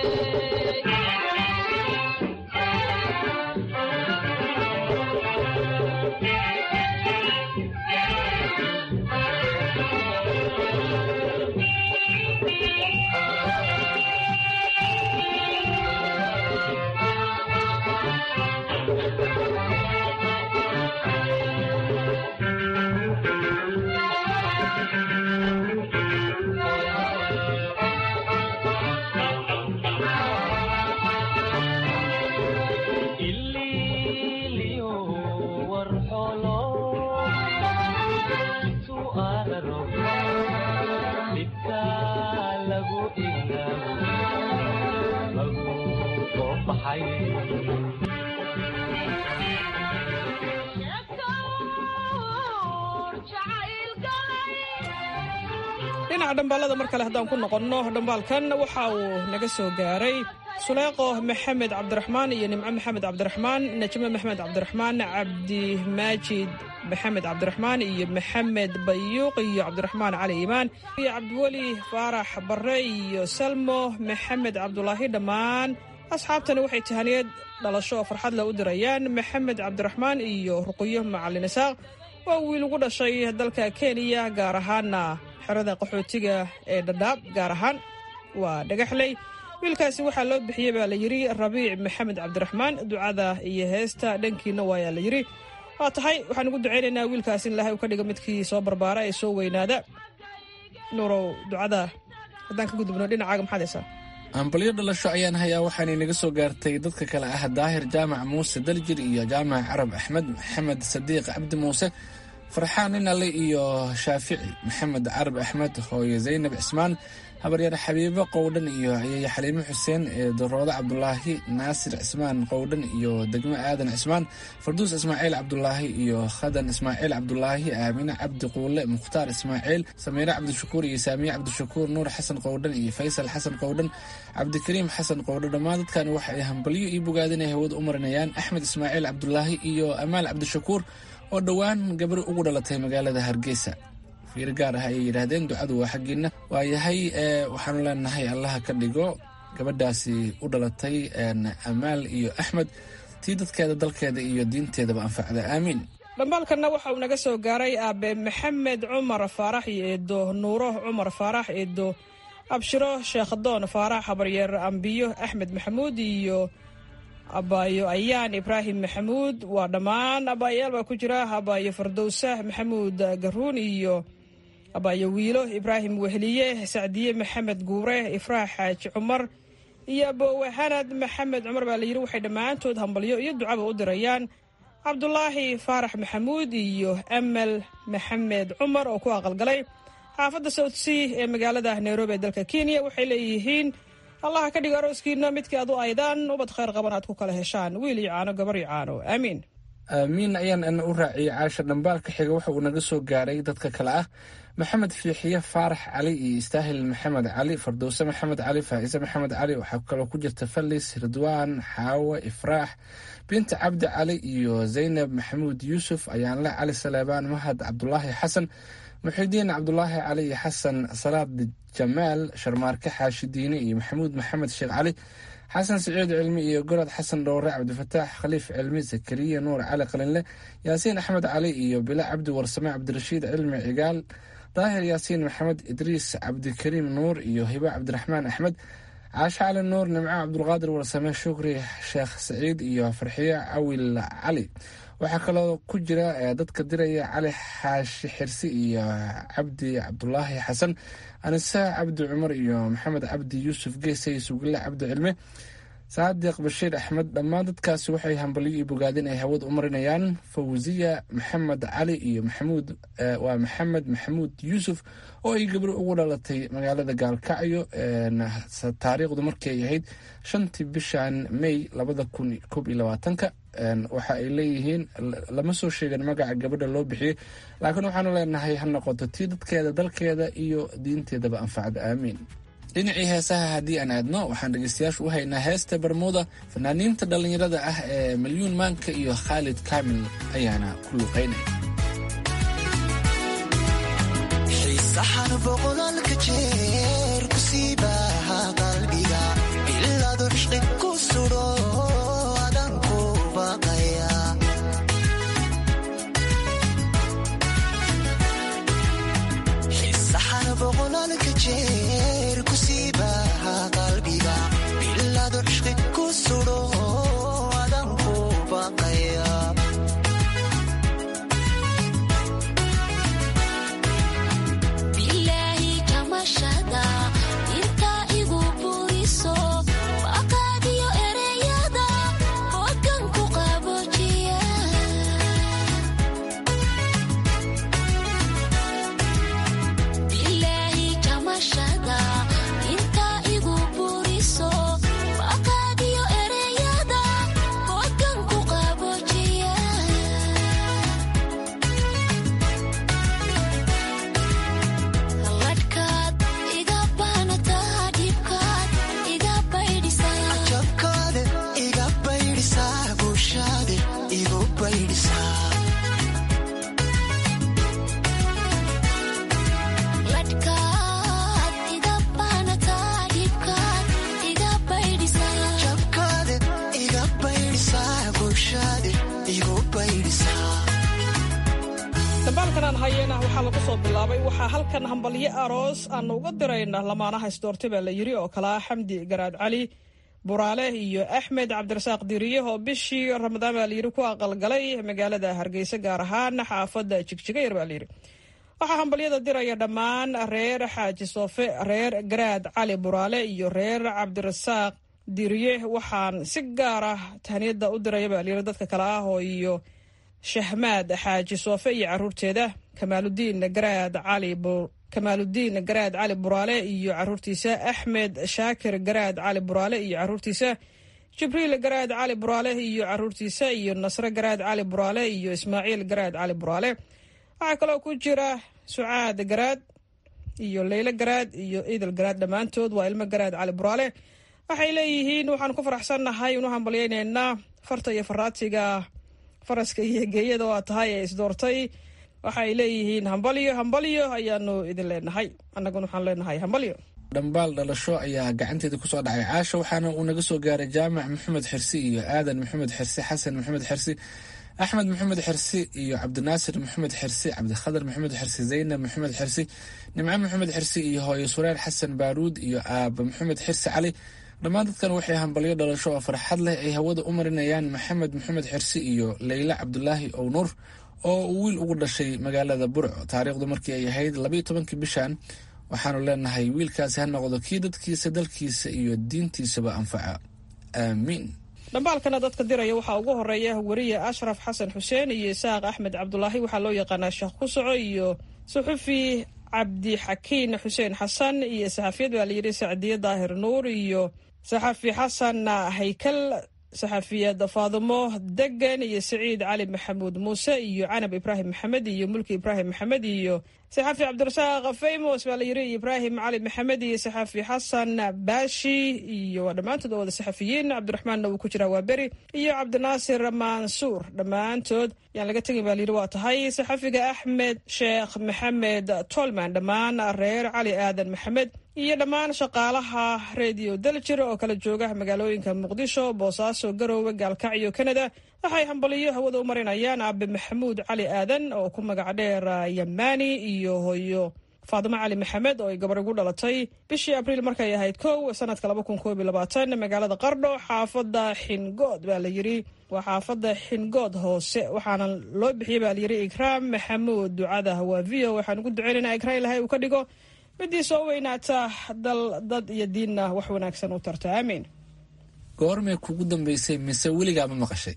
dhinaca dhambaalada mar kale haddaan ku noqonno dhambaalkan waxa uu naga soo gaaray suleeqo maxamed cabdiraxmaan iyo nimco maxamed cabdiraxmaan najme maxamed cabdiraxmaan cabdimaajid maxamed cabdiraxmaan iyo maxamed bayuuq iyo cabdiraxmaan cali iimaan iyo cabdiweli faarax barre iyo salmo maxamed cabdulaahi dhammaan asxaabtani waxay tahaniyad dhalasho oo farxad leh u dirayaan maxamed cabdiraxmaan iyo ruqyo macalin isaaq waa wiil ugu dhashay dalka kenya gaar ahaana xerada qaxootiga ee dhadhaab gaar ahaan waa dhagaxley wiilkaasi waxaa loo bixiyey baa la yidhi rabiic maxamed cabdiraxmaan ducada iyo heesta dhankiina waayaa la yidhi waa tahay waxaan ugu ducaynaynaa wiilkaas in ilaahay uu ka dhigo midkii soo barbaara ee soo weynaada nuurow ducada haddaan ka gudubno dhinacaaga maxaad haysaa ambalyo dhalasho ayaan hayaa waxaanay naga soo gaartay dadka kale ah daahir jaamac muuse daljir iyo jaamac carab axmed maxamed sadiiq cabdi muuse farxaan ninale iyo shaafici maxamed carab axmed hooye zaynab cismaan habaryar xabiibo qowdhan iyo ayaya xaliimo xuseen ee daroodo cabdulaahi naasir cismaan qowdhan iyo degmo aadan cismaan farduus ismaaciil cabdulaahi iyo khadan ismaaciil cabdulaahi aamine cabdi quule mukhtaar ismaaciil samiire cabdishakuur iyo saamiye cabdishakuur nuur xasan qowdhan iyo faysal xasan qowdhan cabdikariim xasan qowdhan dhammaan dadkan waxa ay hambalyo iyo bogaadin ay hawada u marinayaan axmed ismaaciil cabdulaahi iyo amaal cabdishakuur oo dhowaan gabri ugu dhalatay magaalada hargeysa fiir gaar ah ayay yidhaahdeen ducadu waa xaggiinna waayahay waxaanu leenahay allaha ka dhigo gabadhaasi u dhalatay amaal iyo axmed tii dadkeeda dalkeeda iyo diinteedaba anfacda aamiin dhambaalkanna waxa uu naga soo gaaray aabe maxamed cumar faarax iyo eedo nuuro cumar faarax eedo abshiro sheekhadoon faarax habaryeer ambiyo axmed maxamuud iyo abaayo ayaan ibraahim maxamuud waa dhammaan abaayayaal baa ku jira abaayo fardowsa maxamuud garuun iyo abaayo wiilo ibraahim wehliye sacdiye maxamed guure ifraax xaaji cumar iyo aboowe hanad maxamed cumar baa la yidhi waxay dhammaantood hambalyo iyo ducaba u dirayaan cabdulaahi faarax maxamuud iyo amal maxamed cumar oo ku aqalgalay xaafadda south sea ee magaalada nairobi ee dalka kenya waxay leeyihiin allaha ka dhigo arooskiina midkii adu aydaan ubad khayr qaban aad ku kala heshaan wiil iyo caano gabar iyo caano aamiin aamiin ayaan ana u raaciyey caasha dhambaalka xiga waxa uu naga soo gaaray dadka kale ah maxamed fiixiye faarax cali iyo istaahil maxamed cali fardowse maxamed cali faa'ise maxamed cali waxaa kaloo ku jirta fallis ridwaan xaawe ifraax binta cabdi cali iyo zaynab maxamuud yuusuf ayaanle cali saleebaan mahad cabdulaahi xasan muxidiin cabdulaahi cali iyo xasan salaad jamaal sharmaarke xaashidiine iyo maxamuud maxamed sheekh cali xasan siciid cilmi iyo gorod xasan dhowre cabdifataax khaliif cilmi zakariya nuur cali qalinle yaasiin axmed cali iyo bila cabdi warsame cabdirashiid cilmi cigaal daahir yaasiin maxamed idriis cabdikariim nuur iyo hiba cabdiraxmaan axmed caashe cali nuur nimco cabdulqaadir warsame shukri sheekh saciid iyo farxiye cawil cali waxaa kaloo ku jira dadka diraya cali xaashi xirsi iyo cabdi cabdulaahi xasan anise cabdi cumar iyo maxamed cabdi yuusuf geesay sugille cabdi cilme saadiq bashiir axmed dhammaan dadkaasi waxay hambalyo iyo bogaadin ay hawad u marinayaan fawsiya maxamed cali iyo waa maxamed maxamuud yuusuf oo ay gabri ugu dhalatay magaalada gaalkacyo taariikhdu markii ay ahayd 5 bishan may 2021 waxa ay leeyihiin lama soo sheegan magaca gabadha loo bixiyey laakiin waxaanu leenahay ha noqoto tii dadkeeda dalkeeda iyo diinteedaba anfacda aamiin dhinacii heesaha haddii aan aadno waxaan dhegaystayaashu u haynaa heesta barmuuda. fanaaniinta dhallinyarada ah ee milyuun maanka iyo khaalid kaamil ayaana ku luuqaynaya. xiisahan boqolaalka jeer ku siibaha qalbiga ilaadu cishqi ku sudho adan ku baqaya. xiisahan boqolaalka jeer ku siibaha qalbiga ilaadu cishqi ku sudho adan ku baqaya. waxaa lagu soo bilaabay waxaa halkan hambalyo aroos aan uga dirayna lamaanaha isdoortay baa la yiri oo kalaa xamdi garaad cali buraale iyo axmed cabdirasaaq diriye oo bishii ramadaan baa la yiri ku aqalgalay magaalada hargeysa gaar ahaan xaafadda jigjiga yar baa la yiri. waxaa hambalyada diraya dhammaan reer xaaji soofe, reer garaad cali buraale iyo reer cabdirasaaq diriye. waxaan si gaar ah tahniyada u diraya baa la yiri dadka kale ah oo iyo shahmaad xaaji soofe iyo caruurteeda, kamaaludiin garaad cali buraale iyo caruurtiisa, axmed shaakir garaad cali buraale iyo caruurtiisa, jibriil garaad cali buraale iyo caruurtiisa, iyo nasre garaad cali buraale iyo ismaaciil garaad cali buraale. waxaa kaloo ku jira sucaad garaad iyo leyle garaad iyo idil garaad, dhammaantood waa ilmo garaad cali buraale. waxay leeyihiin waxaan ku faraxsannahay inu hambalyaynaynaa farta iyo faraatiga faraska iyo geeyada waa tahay ee isdoortay. waxay leeyihiin hambalyo ayaanu idin leenahay, annaguna waxaan leenahay hambalyo. dhambaal dhalasho ayaa gacanteeda kusoo dhacay caasha, waxaana uu naga soo gaaray jaamac maxamed xirsi iyo aadan maxamed xirsi, xasan maxamed xirsi, axmed maxamed xirsi iyo cabdinaasir maxamed xirsi, cabdikhadar maxamed xirsi, zaynab maxamed xirsi, nimco maxamed xirsi iyo hooyo sureer xasan baaruud iyo aaba maxamed xirsi cali. dhammaan dadkan waxay hambalyo dhalasho oo farxad leh ay hawada u marinayaan maxamed maxamed xirsi iyo leyla cabdulaahi ownuur oo uu wiil ugu dhashay magaalada burco taariikhdu markii ay ahayd 12 bishan. waxaanu leenahay wiilkaasi ha noqdo kii dadkiisa, dalkiisa iyo diintiisaba anfaca, aamiin. dhambaalkana dadka diraya waxaa ugu horeeya weriye ashraf xasan xuseen iyo isaaq axmed cabdulaahi, waxaa loo yaqaanaa sheekh ku soco, iyo suxufi cabdixakiin xuseen xasan, iyo saxafiyad baa layidhi sacdiye daahir nuur, iyo saxafi xasan haykal, saxafiyad faadimo degan, iyo saciid cali maxamuud muuse, iyo canab ibraahim maxamed, iyo mulki ibraahim maxamed, iyo saxafi cabdirasaaq faymos baa layidhi ibraahim cali maxamed, iyo saxafi xasan baashi, iyo dhammaantood oo wada saxafiyiin. cabdiraxmaanna wuu ku jiraa waa beri, iyo cabdinaasir mansuur, dhammaantood yaan laga tegin baa layidhi waa tahay. saxafiga axmed sheekh maxamed tolman, dhammaan reer cali aadan maxamed, iyo dhammaan shaqaalaha radio daljir oo kala jooga magaalooyinka muqdisho, boosaaso, garoowe, gaalkacyo, kanada. waxay hambaliyo hawada u marinayaan aabe maxamuud cali aadan oo ku magac dheer yamaani, iyo hooyo faadimo cali maxamed oo ay gabar ugu dhalatay bishii abriil markay ahayd 1 sanadka 2021 magaalada qardho, xaafadda xingood baa la yidhi. waa xaafadda xingood hoose, waxaana loo bixiyey baa layidhi ikraam maxamuud. ducada waa v o, waxaan ugu duceynaynaa ikraam ilahay uu ka dhigo midii soo weynaata dal, dad iyo diinna wax wanaagsan u tarta, aamiin. goormay kugu dambeysay mise weligaama maqashay?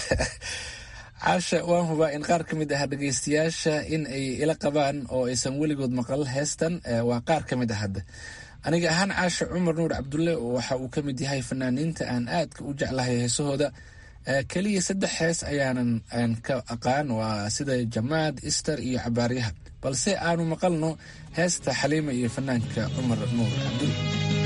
caasha, waan hubaa in qaar ka mid ah dhegaystayaasha in ay ila qabaan oo aysan weligood maqal heestan. waa qaar ka mid ah hadda. aniga ahaan caasha cumar nuur cabdulle waxa uu ka mid yahay fanaaniinta aan aadka u jeclahay heesahooda. keliya 3 hees ayaanan ka aqaan, waa sida jamaad, ister iyo cabaaryaha, balse aanu maqalno heesta xaliima iyo fanaanka cumar nuur cabdulle.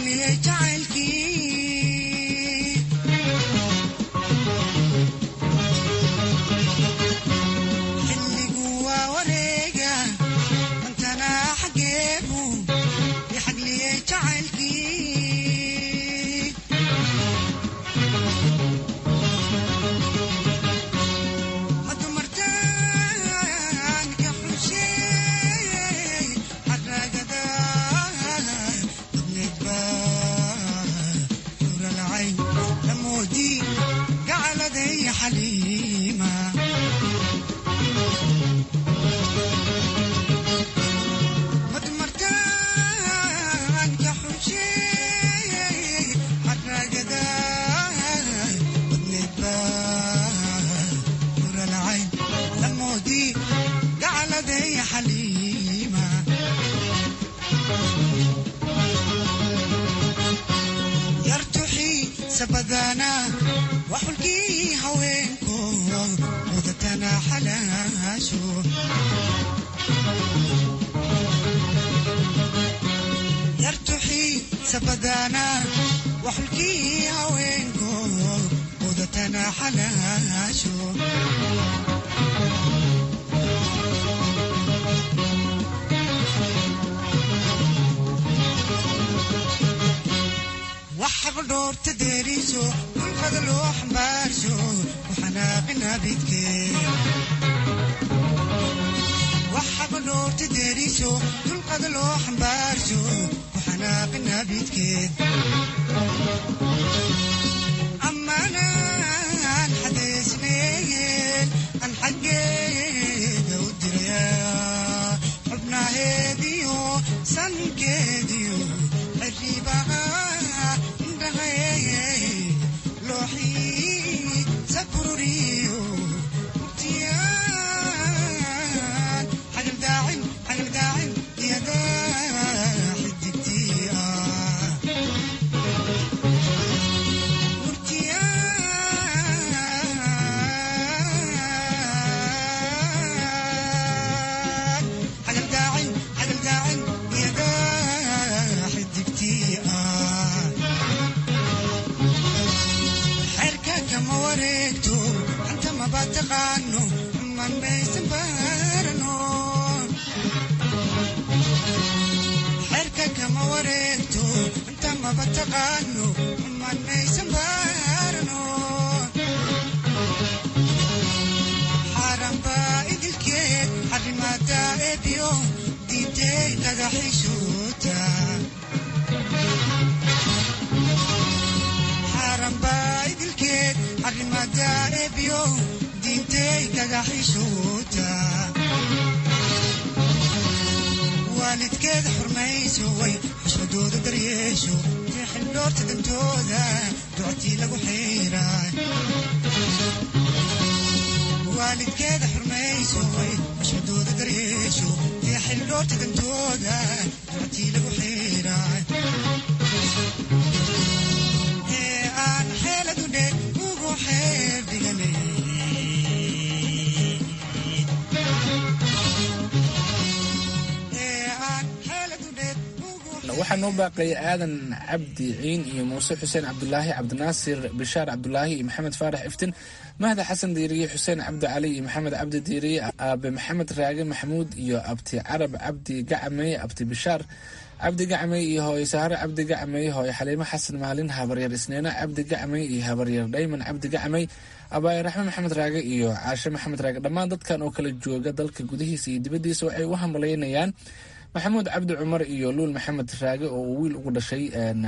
waxaa noo baaqaya aadan cabdi ciin iyo muuse xuseen cabdulaahi cabdinaasir bishaar cabdulaahi iyo maxamed faarax iftin mahda xasan diiriye xuseen cabdi cali iyo maxamed cabdi diiriye aabe maxamed raage maxamuud iyo abti carab cabdi gacmey abti bishaar cabdi gacmey iyo hooye sahare cabdi gacmey hooye xaliimo xasan maalin habaryar isneena cabdi gacmey iyo habaryar dhayman cabdi gacmey abaaye raxme maxamed raage iyo caashe maxamed raage dhammaan dadkan oo kala jooga dalka gudihiisa iyo dibaddiisa waxay u hamalaynayaan maxamuud cabdi cumar iyo luul maxamed raage oo uu wiil ugu dhashay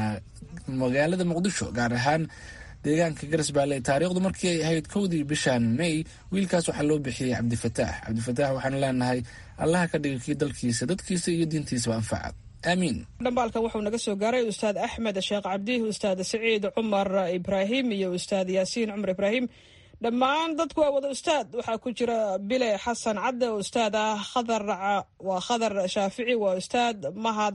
magaalada muqdisho gaar ahaan deegaanka garas baale taariikhdu markii ay ahayd 1dii bishan May wiilkaas waxaa loo bixiyay cabdifataax waxaanu leenahay allaha ka dhigo kii dalkiisa dadkiisa iyo diintiisa anfaca amiin. dhambaalkan wuxuu naga soo gaaray ustaad axmed sheekh cabdi ustaad saciid cumar ibraahim iyo ustaad yaasiin cumar ibraahim dhammaan dadku waa wada ustaad waxaa ku jira bile xasan cadde ustaad ah khadar shaafici waa ustaad mahad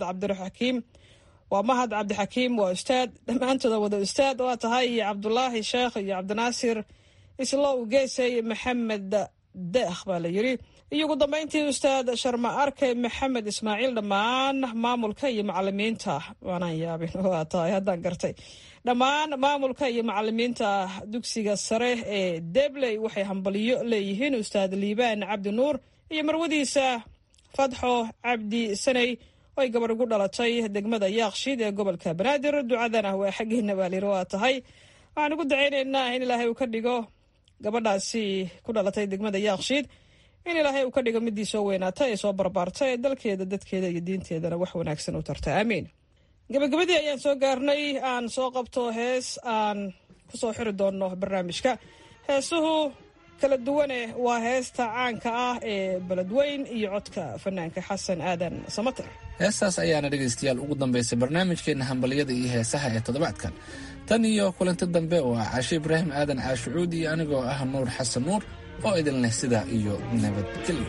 cabdixakiim waa ustaad dhammaantooda wada ustaad waa tahay iyo cabdulaahi sheekh iyo cabdinaasir islow geesey maxamed deekh baa la yidhi. iyo ugu dambayntii ustaad sharma arke maxamed ismaaciil, dhammaan maamulka iyo macalimiinta waanaan yaabin waa tahay haddaan gartay, dhammaan maamulka iyo macalimiinta dugsiga sare ee debley waxay hambaliyo leeyihiin ustaad liibaan cabdi nuur iyo marwadiisa fadxo cabdi saney oo ay gabar ugu dhalatay degmada yaaqshiid ee gobolka banaadir. ducadan ah waa xaggeena baa layidhi. waa tahay waxaan ugu dacaynaynaa in ilaahay uu ka dhigo gabadhaasi ku dhalatay degmada yaaqshiid, in ilaahay uu ka dhigo midii soo weynaata ee soo barbaarta ee dalkeeda dadkeeda iyo diinteedana wax wanaagsan u tarta. aamiin. gabagabadii ayaan soo gaarnay. aan soo qabto hees aan ku soo xiri doonno barnaamijka. heesuhu kala duwane waa heesta caanka ah ee beledweyn iyo codka fanaanka xasan aadan samater. heestaas ayaana dhegaystayaal ugu dambaysay barnaamijkeena hambalyada iyo heesaha ee toddobaadkan. tan iyo kulanti dambe oo ah Caashe Ibraahim Aadan Caashucuud iyo anigoo ah Nuur Xasan Nuur oo idin leh sidaa iyo nabadgelyo.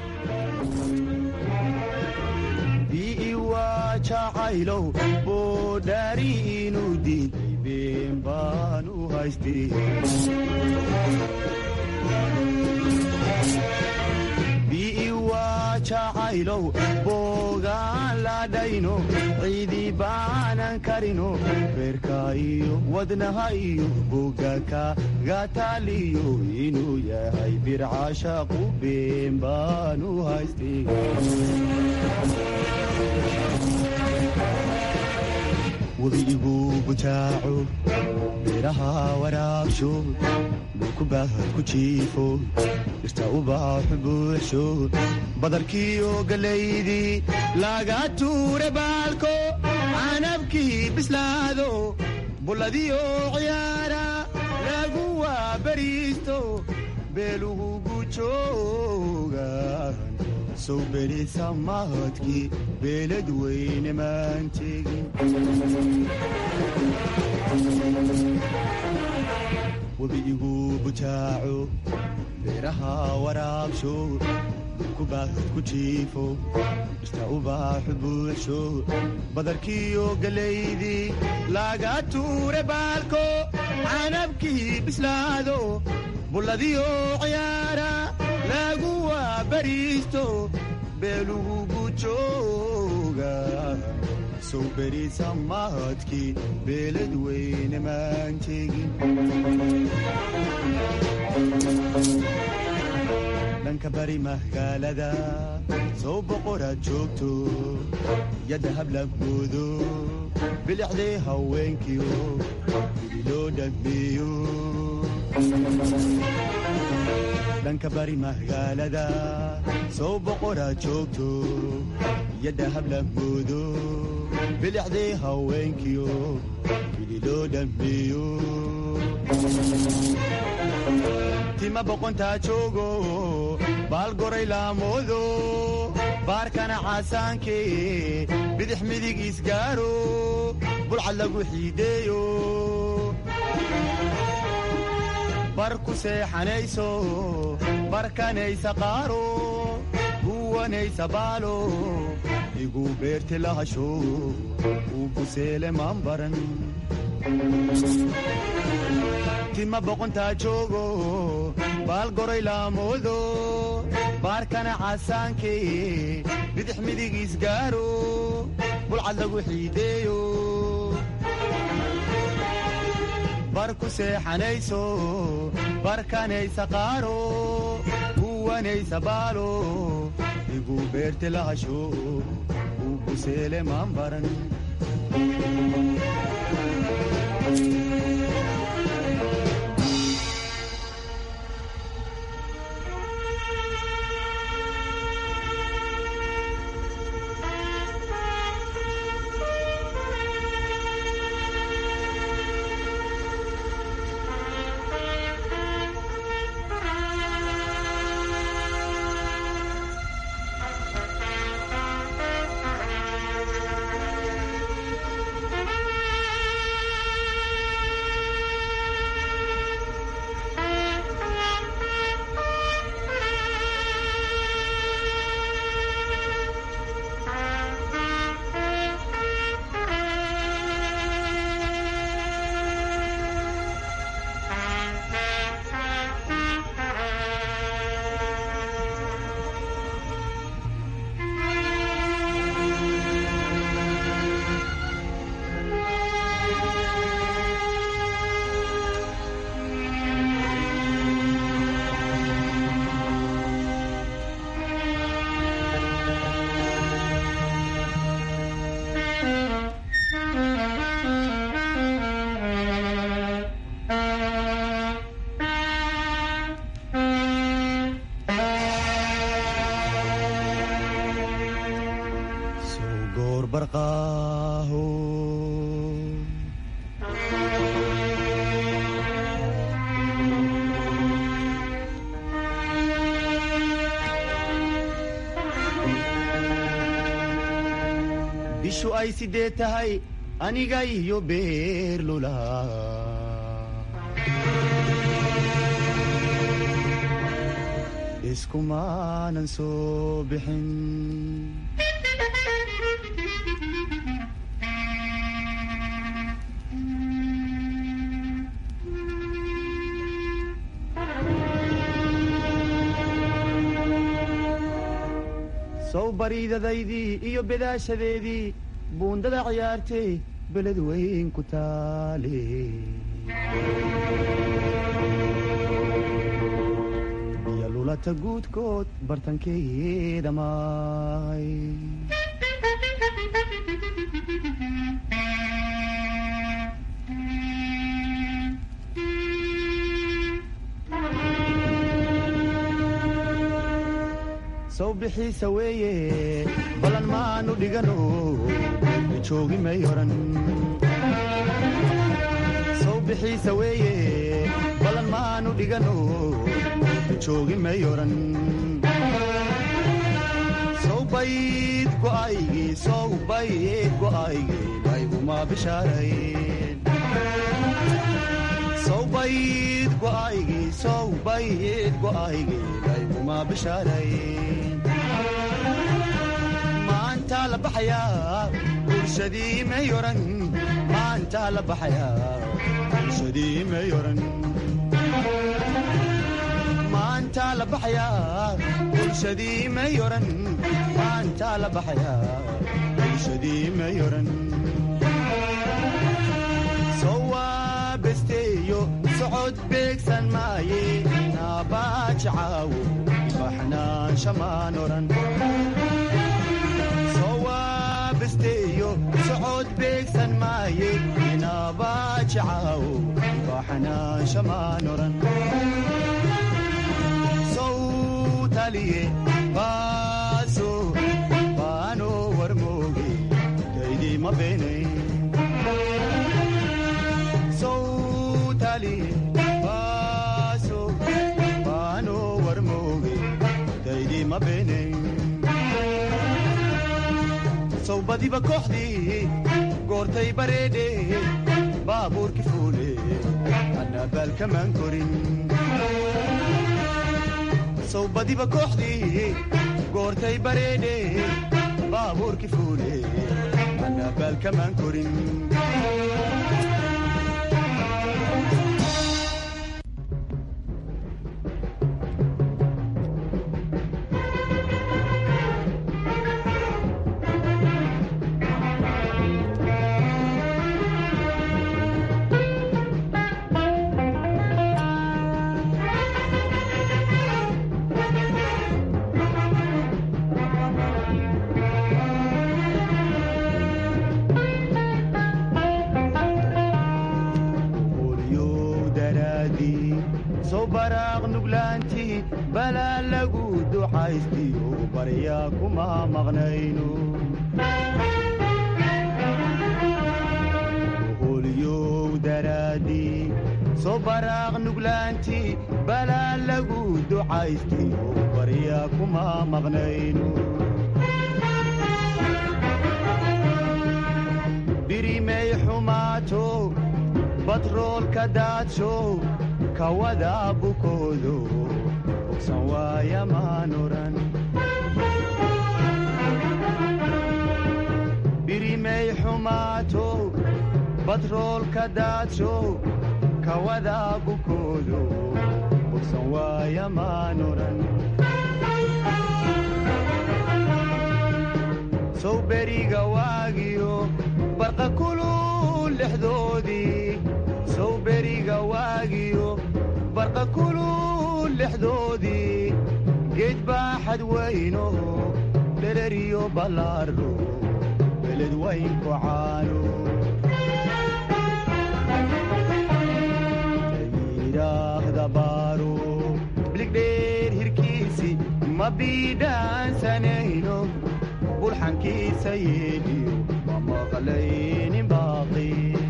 jacaylow boodhaari inuu diiday been baan u haystay biiwa jacaylow boogaan ladhayno ciidii baanan karino beerka iyo wadnaha iyo boga kaga taaliyo inuu yahay bircashaqu been baan u haystay wadiigu butaaco beeraha waraabsho dhulku baahad ku jiifo dhirta ubaaxu buuxsho badarkiiyo galaydii laga tuure baalko canabkii bislaado bulladiyo ciyaara lagu waabariisto beelugu gujoogan sow berisa mahadkii beelad weyne maan tegin wadiigu butaaco beeraha waraabsho dhulku baahad ku jiifo dhirta ubaaxu buuxsho badarkiiyo galaydii laga tuure baalko canabkii bislaado bulladiyo ciyaara lagu waabariisto beelugu gujooga sow berisa mahadkii beelad weyne maan tegin dhanka bari magaalada sow boqoraad joogto yadda hablagoodo bilicdee haweenkiyo dibi loo dhameeyo dhanka bari magaalada sow boqoraad joogto yadda hablagoodo bilicdee haweenkiyo bili loo dhameeyo tima boqontaa joogo baalgoray laamoodo baarkana caasaankee bidix midig isgaaro bulcad lagu xiideeyo bar ku seexanayso barkanaysa qaaro guwanaysa baalo igu beerti lahasho uu buseele maan baran tima boqontaa joogo baalgoray laamoodo baarkana caasaankee bidix midig isgaaro bulcad lagu xiideeyo bar ku seexanayso barkanaysa qaaro guwanaysa baalo igu beerti lahasho uu buseele maan baran bishu ay 8 tahay aniga iyo beerlula iskumaanan soo bixin sow bariidadaydii iyo bedaashadeedii buundada ciyaartay beled weyn ku taale iyo lulata guudkood bartankeeda maay sow bixiisa weeye balan maanu dhigano joogi may oran sow bixiisa weeye balan maanu dhigano joogi may oran sow bayd go'aygii layguma bishaarayn sow bayd go'aygii layguma bishaarayn maanta la baxayaa bulshadii may oran maanta la baxayaa bulshadii may oran maanta la baxayaa bulshadii may oran maanta la baxayaa bulshadii may oran sowaa besteeyo socod beegsan maaye naabajacaawo baxnaan shamaan oran sowaa besteeyo socod beegsan maaye naabajacaawo baxnaan shamaan oran sowtaliye baaso baano warmooge daydii ma beenay sowtaliye baaso baano warmooge daydii ma beenay sow badiba kooxdii goortay bareedhe baabuurki fuule annabaalkamaan korin sow badiba kooxdii goortay bareedhe baabuurki fuule annabaalkamaan korin baraaq nuglaantii balaa lagu ducaystiyo baryaa kuma maqnayno holyow daraadii soo baraaq nuglaantii balaa lagu ducaystiyo baryaa kuma maqnayno birimay xumaato batroolka daadsho kawada bukoodo bogsan waaya maan oran birimay xumaato batroolka daadsho kawada bukoodo bogsan waaya maan oran sow beriga waagiyo barqa kulul lexdoodii sow beriga waagiyo barqa kulul lexdoodii geed baaxad weyno dhereriyo ballaaro beled waynku caano yidhaahda baaro biligdheer hirkiisi ma biidhaansanayno bulxankiisa yeedhiyo ma maqlaynin baaqi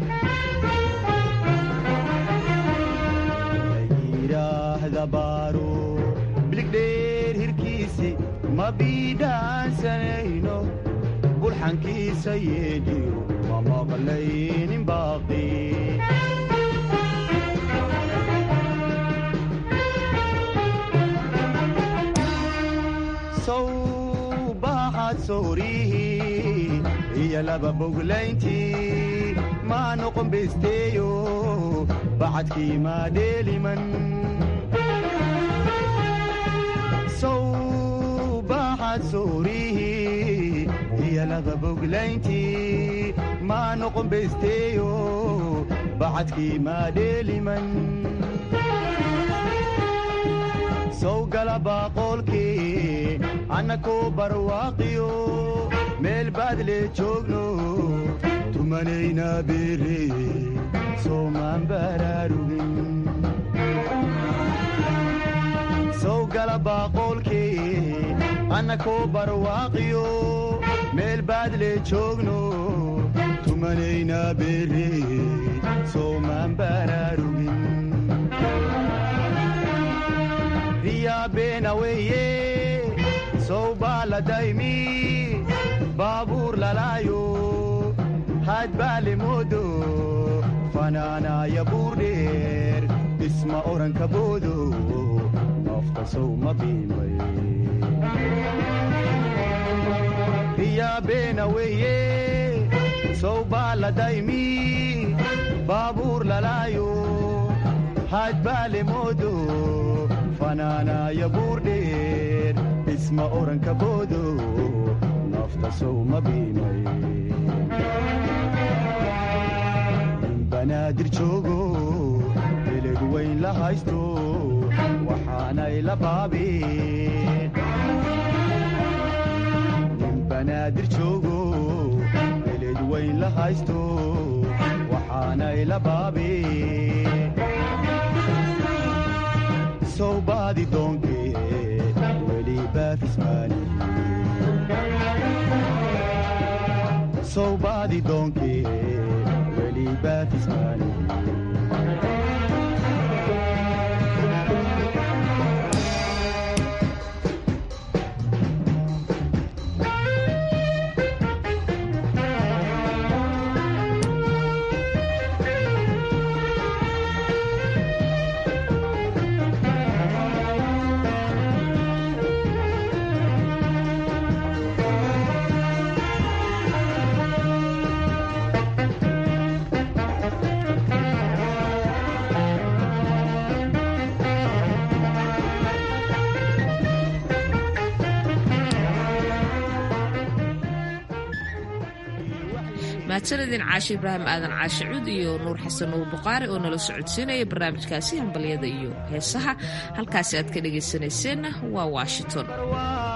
baaro biligdheer hirkiisi ma biidhaansanayno arxankiisa yeedhiyo ma maqlaynin baaqi sow baaxaad soorihii iyo laba boglayntii maa noqon besteeyo bacadkii maa dheeliman sow baaxaad soorihii iyo laba boglayntii maa noqon besteeyo bacadkii maa dheeliman sow gala baaqoolkii annakoo barwaaqiyo meel baadle joogno tumanayna beere soomaan baraarugin sow gala baaqoolkii annakoo barwaaqiyo meel baadle joogno tumanayna beere soomaan baraarugin riyaa beena weeye sow baa la daymi baabuur lalaayo had baa le moodo fanaanaaya buurdheer isma oranka boodo nafta sow ma biimay riyaa beena weeye sow baa la daymi baabuur lalaayo had baa le moodo fanaanaaya buurdheer isma oranka boodo nafta sow ma biimay nin banaadir joogo beled weyn la haysto waxaanay la baabeen nin banaadir joogo beled weyn la haysto waxaanay la baabeen sow baadi doonkee weli baafismaani sow baadi doonkee weli baafismaani mahadsanidin caashi ibraahim aadan caashi cuud iyo nuur xasan nuur buqaari oo nala socodsiinaya barnaamijkaasi hambalyada iyo heesaha halkaasi aad ka dhegaysanayseena waa washington